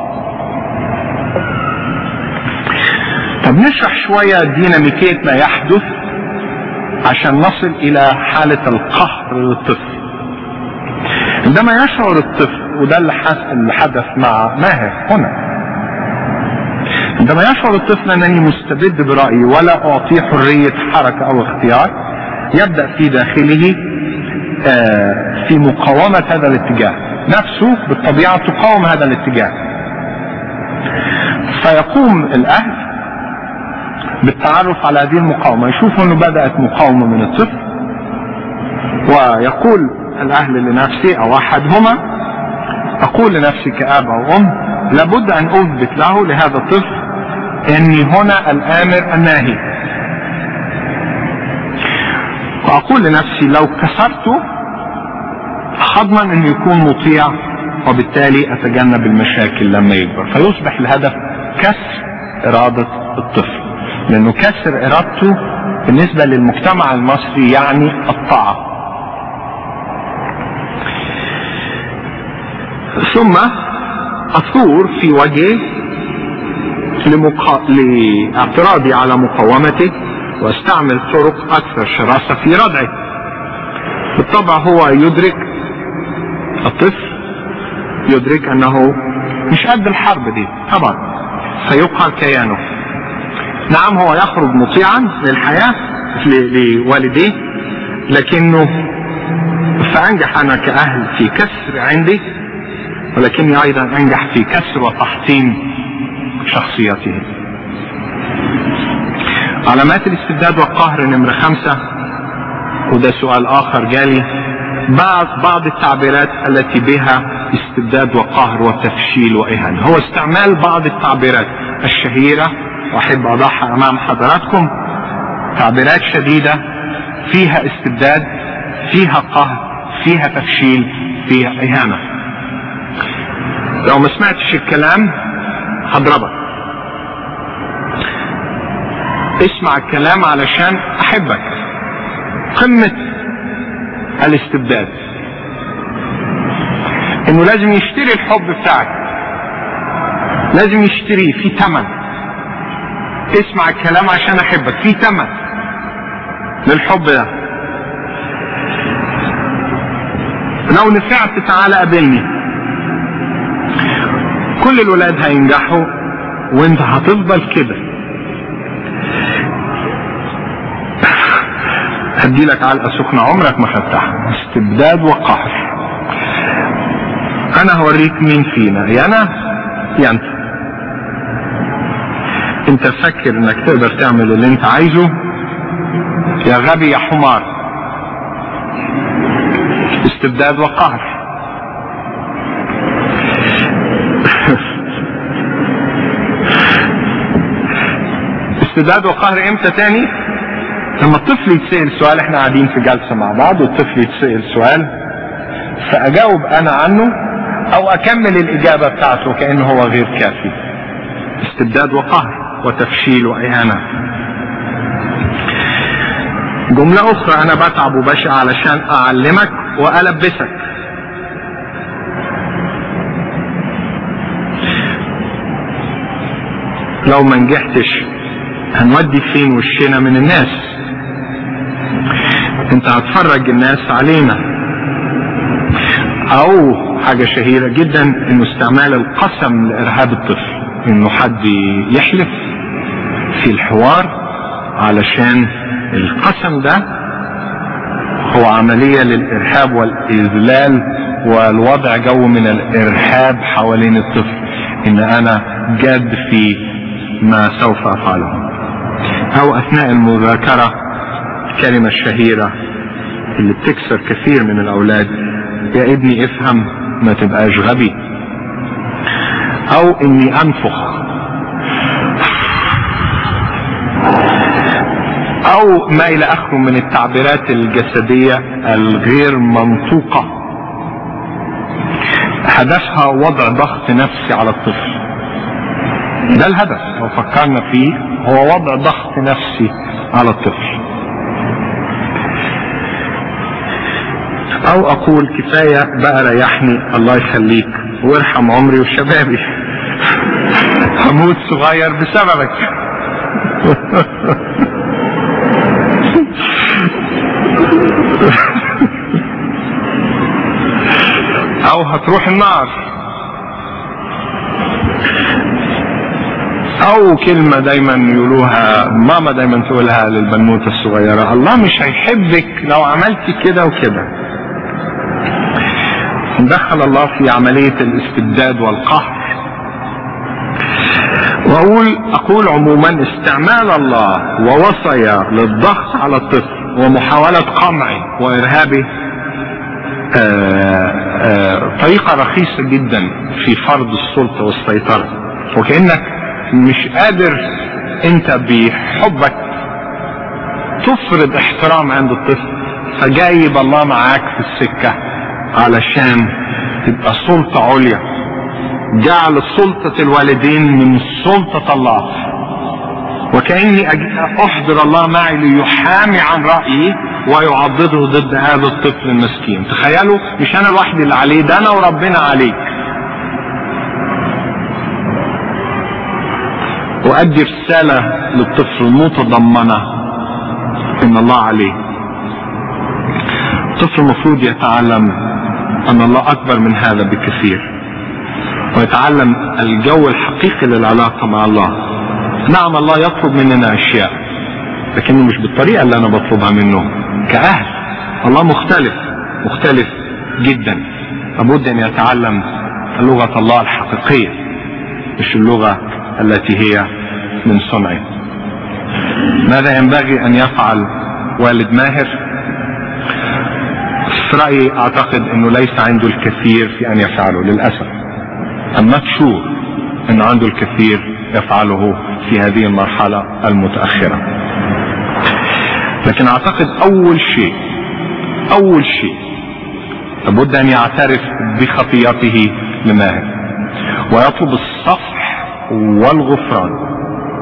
طب نشرح شوية ديناميكية ما يحدث عشان نصل الى حالة القهر للطفل. عندما يشعر الطفل، وده اللي حدث مع ماهر هنا، عندما يشعر الطفل انني مستبد برأيي ولا اعطيه حرية حركة او اختيار، يبدأ في داخله في مقاومة هذا الاتجاه، نفسه بالطبيعة تقاوم هذا الاتجاه، فيقوم الاهل بالتعرف على هذه المقاومة، يشوفوا انه بدأت مقاومة من الطفل، ويقول الاهل لنفسي او احدهما، اقول لنفسي كأب او ام لابد ان اثبت له لهذا الطفل اني هنا الامر الناهي، واقول لنفسي لو كسرته حضمن انه يكون مطيع، وبالتالي اتجنب المشاكل لما يكبر. فيصبح الهدف كسر ارادة الطفل، لانه كسر ارادته بالنسبة للمجتمع المصري يعني الطاعة. ثم اثور في وجهه لمقا... لاعتراضي على مقاومته، واستعمل طرق اكثر شراسة في ردعه. بالطبع هو يدرك، الطفل يدرك انه مش قد الحرب دي طبعا، سيقهر كيانه. نعم هو يخرج مطيعا للحياة لوالديه، لكنه فانجح انا كاهل في كسر عندي، ولكني ايضا انجح في كسر وتحطيم شخصيته. علامات الاستبداد والقهر نمرة خمسة، وده سؤال اخر جالي، بعض بعض التعبيرات التي بها استبداد وقهر وتفشيل واهانة. هو استعمال بعض التعبيرات الشهيرة، واحب اضعها امام حضراتكم، تعبيرات شديدة فيها استبداد، فيها قهر، فيها تفشيل، فيها اهانة. لو ما سمعتش الكلام هضربك، اسمع الكلام علشان احبك. قمة الاستبداد انه لازم يشتري الحب بتاعك، لازم يشتريه في ثمن. اسمع الكلام عشان احبك، في ثمن للحب ده. لو نفعت تعالى قابلني. كل الولاد هينجحوا وانت هتفضل كده. هدي لك علقة سخنة عمرك ما خدتها. استبداد وقهر. انا هوريك مين فينا، يا انا يا انت. انت فكر انك تقدر تعمل اللي انت عايزه، يا غبي يا حمار. استبداد وقهر. استبداد وقهر امتى تاني؟ لما الطفل يتسأل سؤال، احنا قاعدين في جلسة مع بعض والطفل يتسأل سؤال فاجاوب انا عنه او اكمل الاجابة بتاعته كأنه هو غير كافي. استبداد وقهر وتفشيل واهانة. جملة اخرى، انا بتعب وبشقى علشان اعلمك والبسك. لو ما نجحتش هنودي فين وشنا من الناس؟ انت هتفرج الناس علينا. او حاجة شهيرة جدا انه استعمال القسم لارهاب الطفل، انه حد يحلف في الحوار علشان القسم ده هو عملية للارهاب والاذلال والوضع جو من الارهاب حوالين الطفل، ان انا جاد في ما سوف افعله. او اثناء المذاكرة الكلمة الشهيرة اللي بتكسر كثير من الاولاد، يا ابني افهم ما تبقاش غبي. او اني انفخ، او ما الى اخره من التعبيرات الجسدية الغير منطوقة، هدفها وضع ضغط نفسي على الطفل. ده الهدف لو فكرنا فيه هو وضع ضغط نفسي على الطفل، او اقول كفاية بقى ريحني الله يخليك وارحم عمري وشبابي هموت صغير بسببك او هتروح النار، او كلمة دايما يقولوها ماما دايما تقولها للبنوتة الصغيرة، الله مش هيحبك لو عملتي كده وكده. دخل الله في عملية الاستبداد والقهر. واقول اقول عموما استعمال الله ووصايا للضغط على الطفل ومحاولة قمعه وارهابه آآ آآ طريقة رخيصة جدا في فرض السلطة والسيطرة، وكأنك مش قادر انت بحبك تفرض احترام عند الطفل، فجايب الله معاك في السكة علشان تبقى سلطة عليا، جعل سلطة الوالدين من سلطة الله، وكأني احضر الله معي ليحامي عن رأيي ويعضده ضد هذا الطفل المسكين. تخيلوا مش انا الوحيد اللي عليه، ده انا وربنا عليك. وادي رسالة للطفل متضمنة ان الله عليه. الطفل المفروض يتعلم ان الله اكبر من هذا بكثير، ويتعلم الجو الحقيقي للعلاقة مع الله. نعم الله يطلب مننا اشياء، لكنه مش بالطريقة اللي انا بطلبها منه كأهل. الله مختلف مختلف جدا، لابد ان يتعلم لغة الله الحقيقية مش اللغة التي هي من صنعه. ماذا ينبغي ان يفعل والد ماهر؟ في رأيي اعتقد انه ليس عنده الكثير في ان يفعله للأسف. I'm not sure انه عنده الكثير يفعله في هذه المرحلة المتأخرة، لكن اعتقد اول شيء اول شيء لابد ان يعترف بخطيئته لماهر ويطلب الصفح والغفران.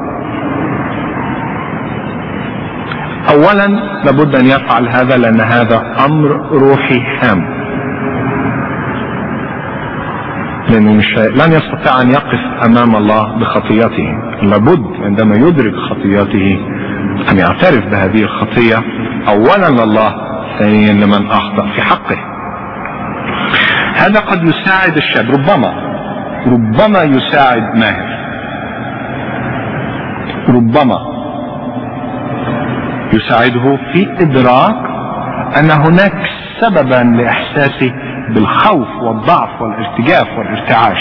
اولا لابد ان يفعل هذا لان هذا امر روحي هام، لانه مش لن يستطيع ان يقف امام الله بخطيئته. لابد عندما يدرك خطيئته ان يعترف بهذه الخطيئة اولا لله، ثانيا لمن اخطأ في حقه. هذا قد يساعد الشاب، ربما ربما يساعد ماهر، ربما يساعده في ادراك ان هناك سببا لاحساسه بالخوف والضعف والارتجاف والارتعاش.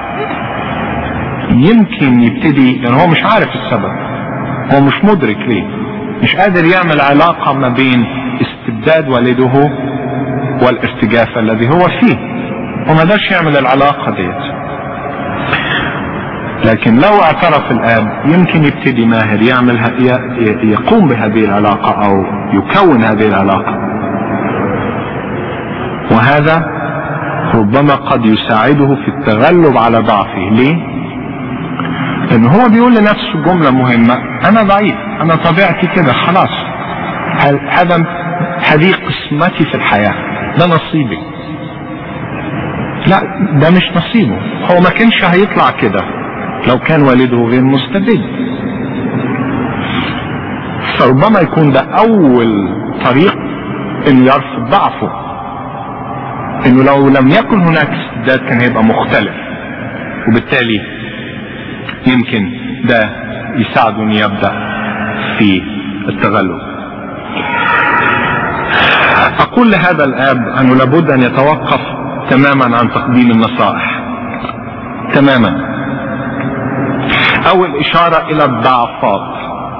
يمكن يبتدي لان يعني هو مش عارف السبب، هو مش مدرك ليه، مش قادر يعمل علاقة ما بين استبداد والده والارتجاف الذي هو فيه، وما قدرش يعمل العلاقة ديت. لكن لو اعترف الاب يمكن يبتدي ماهر يعمل يقوم بهذه العلاقة او يكون هذه العلاقة، وهذا ربما قد يساعده في التغلب على ضعفه. ليه؟ لأنه هو بيقول لنفسه جملة مهمة، أنا ضعيف، أنا طبيعتي كده، خلاص هذا هذه قسمتي في الحياة، ده نصيبي. لا، ده مش نصيبه، هو ما كانش هيطلع كده لو كان والده غير مستبد. فربما يكون ده أول طريق إنه يرفض ضعفه، إنه لو لم يكن هناك استبداد كان هيبقى مختلف، وبالتالي يمكن ده يساعده ان يبدأ في التغلب. اقول لهذا الاب انه لابد ان يتوقف تماما عن تقديم النصائح تماما او الاشارة الى الضعفات.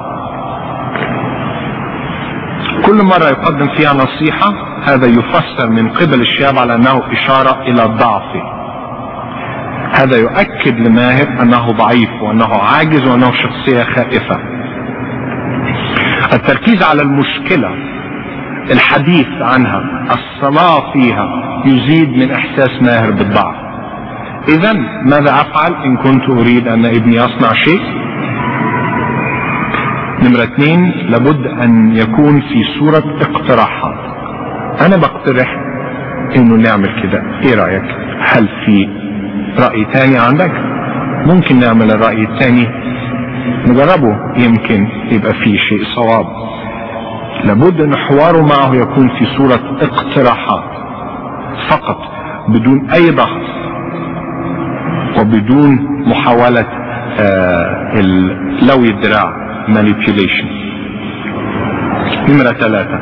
كل مرة يقدم فيها نصيحة هذا يفسر من قبل الشاب على انه اشارة الى ضعفه. هذا يؤكد لماهر انه ضعيف وانه عاجز وانه شخصية خائفة. التركيز على المشكلة، الحديث عنها، الصلاة فيها يزيد من احساس ماهر بالضعف. اذا ماذا افعل ان كنت اريد ان ابني يصنع شيء؟ نمرة اثنين، لابد ان يكون في صورة اقتراحات. انا بقترح انه نعمل كده، ايه رأيك؟ هل في رأي تاني عندك؟ ممكن نعمل الرأي التاني، نجربه، يمكن يبقى فيه شيء صواب. لابد ان حواره معه يكون في صورة اقتراحات فقط، بدون اي ضغط وبدون محاولة آه لوي الذراع manipulation. نمرة ثلاثة،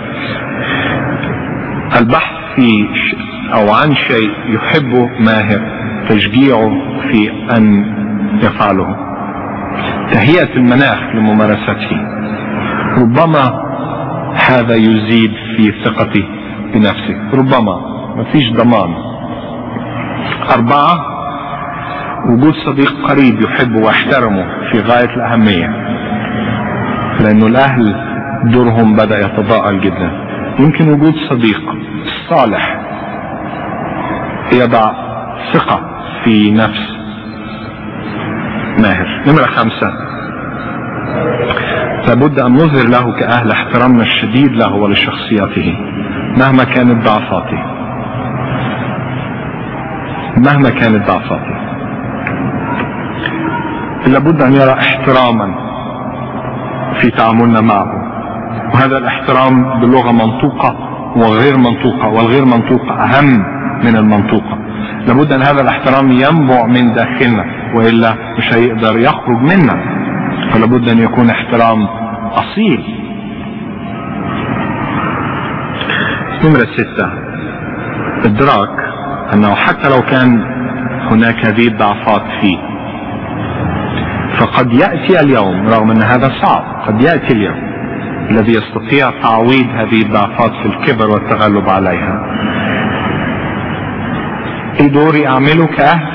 البحث في او عن شيء يحبه ماهر، تشجيعه في ان يفعله، تهيئة المناخ لممارسته. ربما هذا يزيد في ثقتي بنفسي، ربما، مفيش ضمان. أربعة، وجود صديق قريب يحبه ويحترمه في غاية الأهمية، لأنه الأهل دورهم بدأ يتضاءل جدا. يمكن وجود صديق صالح يضع ثقة في نفس ماهر. نمرة خمسة، لابد أن نظهر له كأهل احترامنا الشديد له ولشخصيته مهما كانت ضعفاته، مهما كانت ضعفاته. لابد أن يرى احتراما في تعاملنا معه، وهذا الاحترام بلغة منطوقة وغير منطوقة، والغير منطوقة أهم من المنطوقة. لابد أن هذا الاحترام ينبع من داخلنا، وإلا مش هيقدر يخرج منا. فلابد أن يكون احترام أصيل. نمرة ستة، إدراك أنه حتى لو كان هناك هذه الضعفات فيه، فقد يأتي اليوم، رغم أن هذا صعب، قد يأتي اليوم الذي يستطيع تعويض هذه الضعفات في الكبر والتغلب عليها. ايه دوري اعمله كأهل؟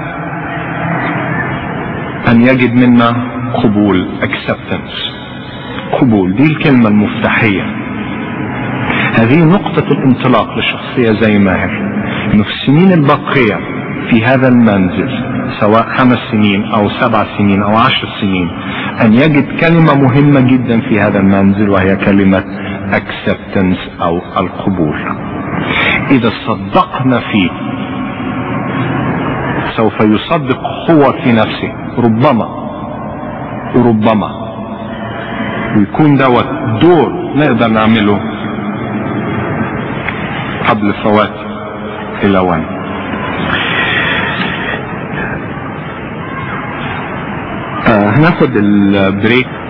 ان يجد منا قبول، acceptance، قبول. دي الكلمة المفتاحية، هذه نقطة الانطلاق للشخصية زي ماهر، انه في السنين الباقية في هذا المنزل، سواء خمس سنين او سبع سنين او عشر سنين، ان يجد كلمة مهمة جدا في هذا المنزل، وهي كلمة acceptance او القبول. اذا صدقنا فيه سوف يصدق هو في نفسه، ربما ربما ويكون دوت دور نقدر نعمله قبل فوات الأوان. آه هناخد البريك.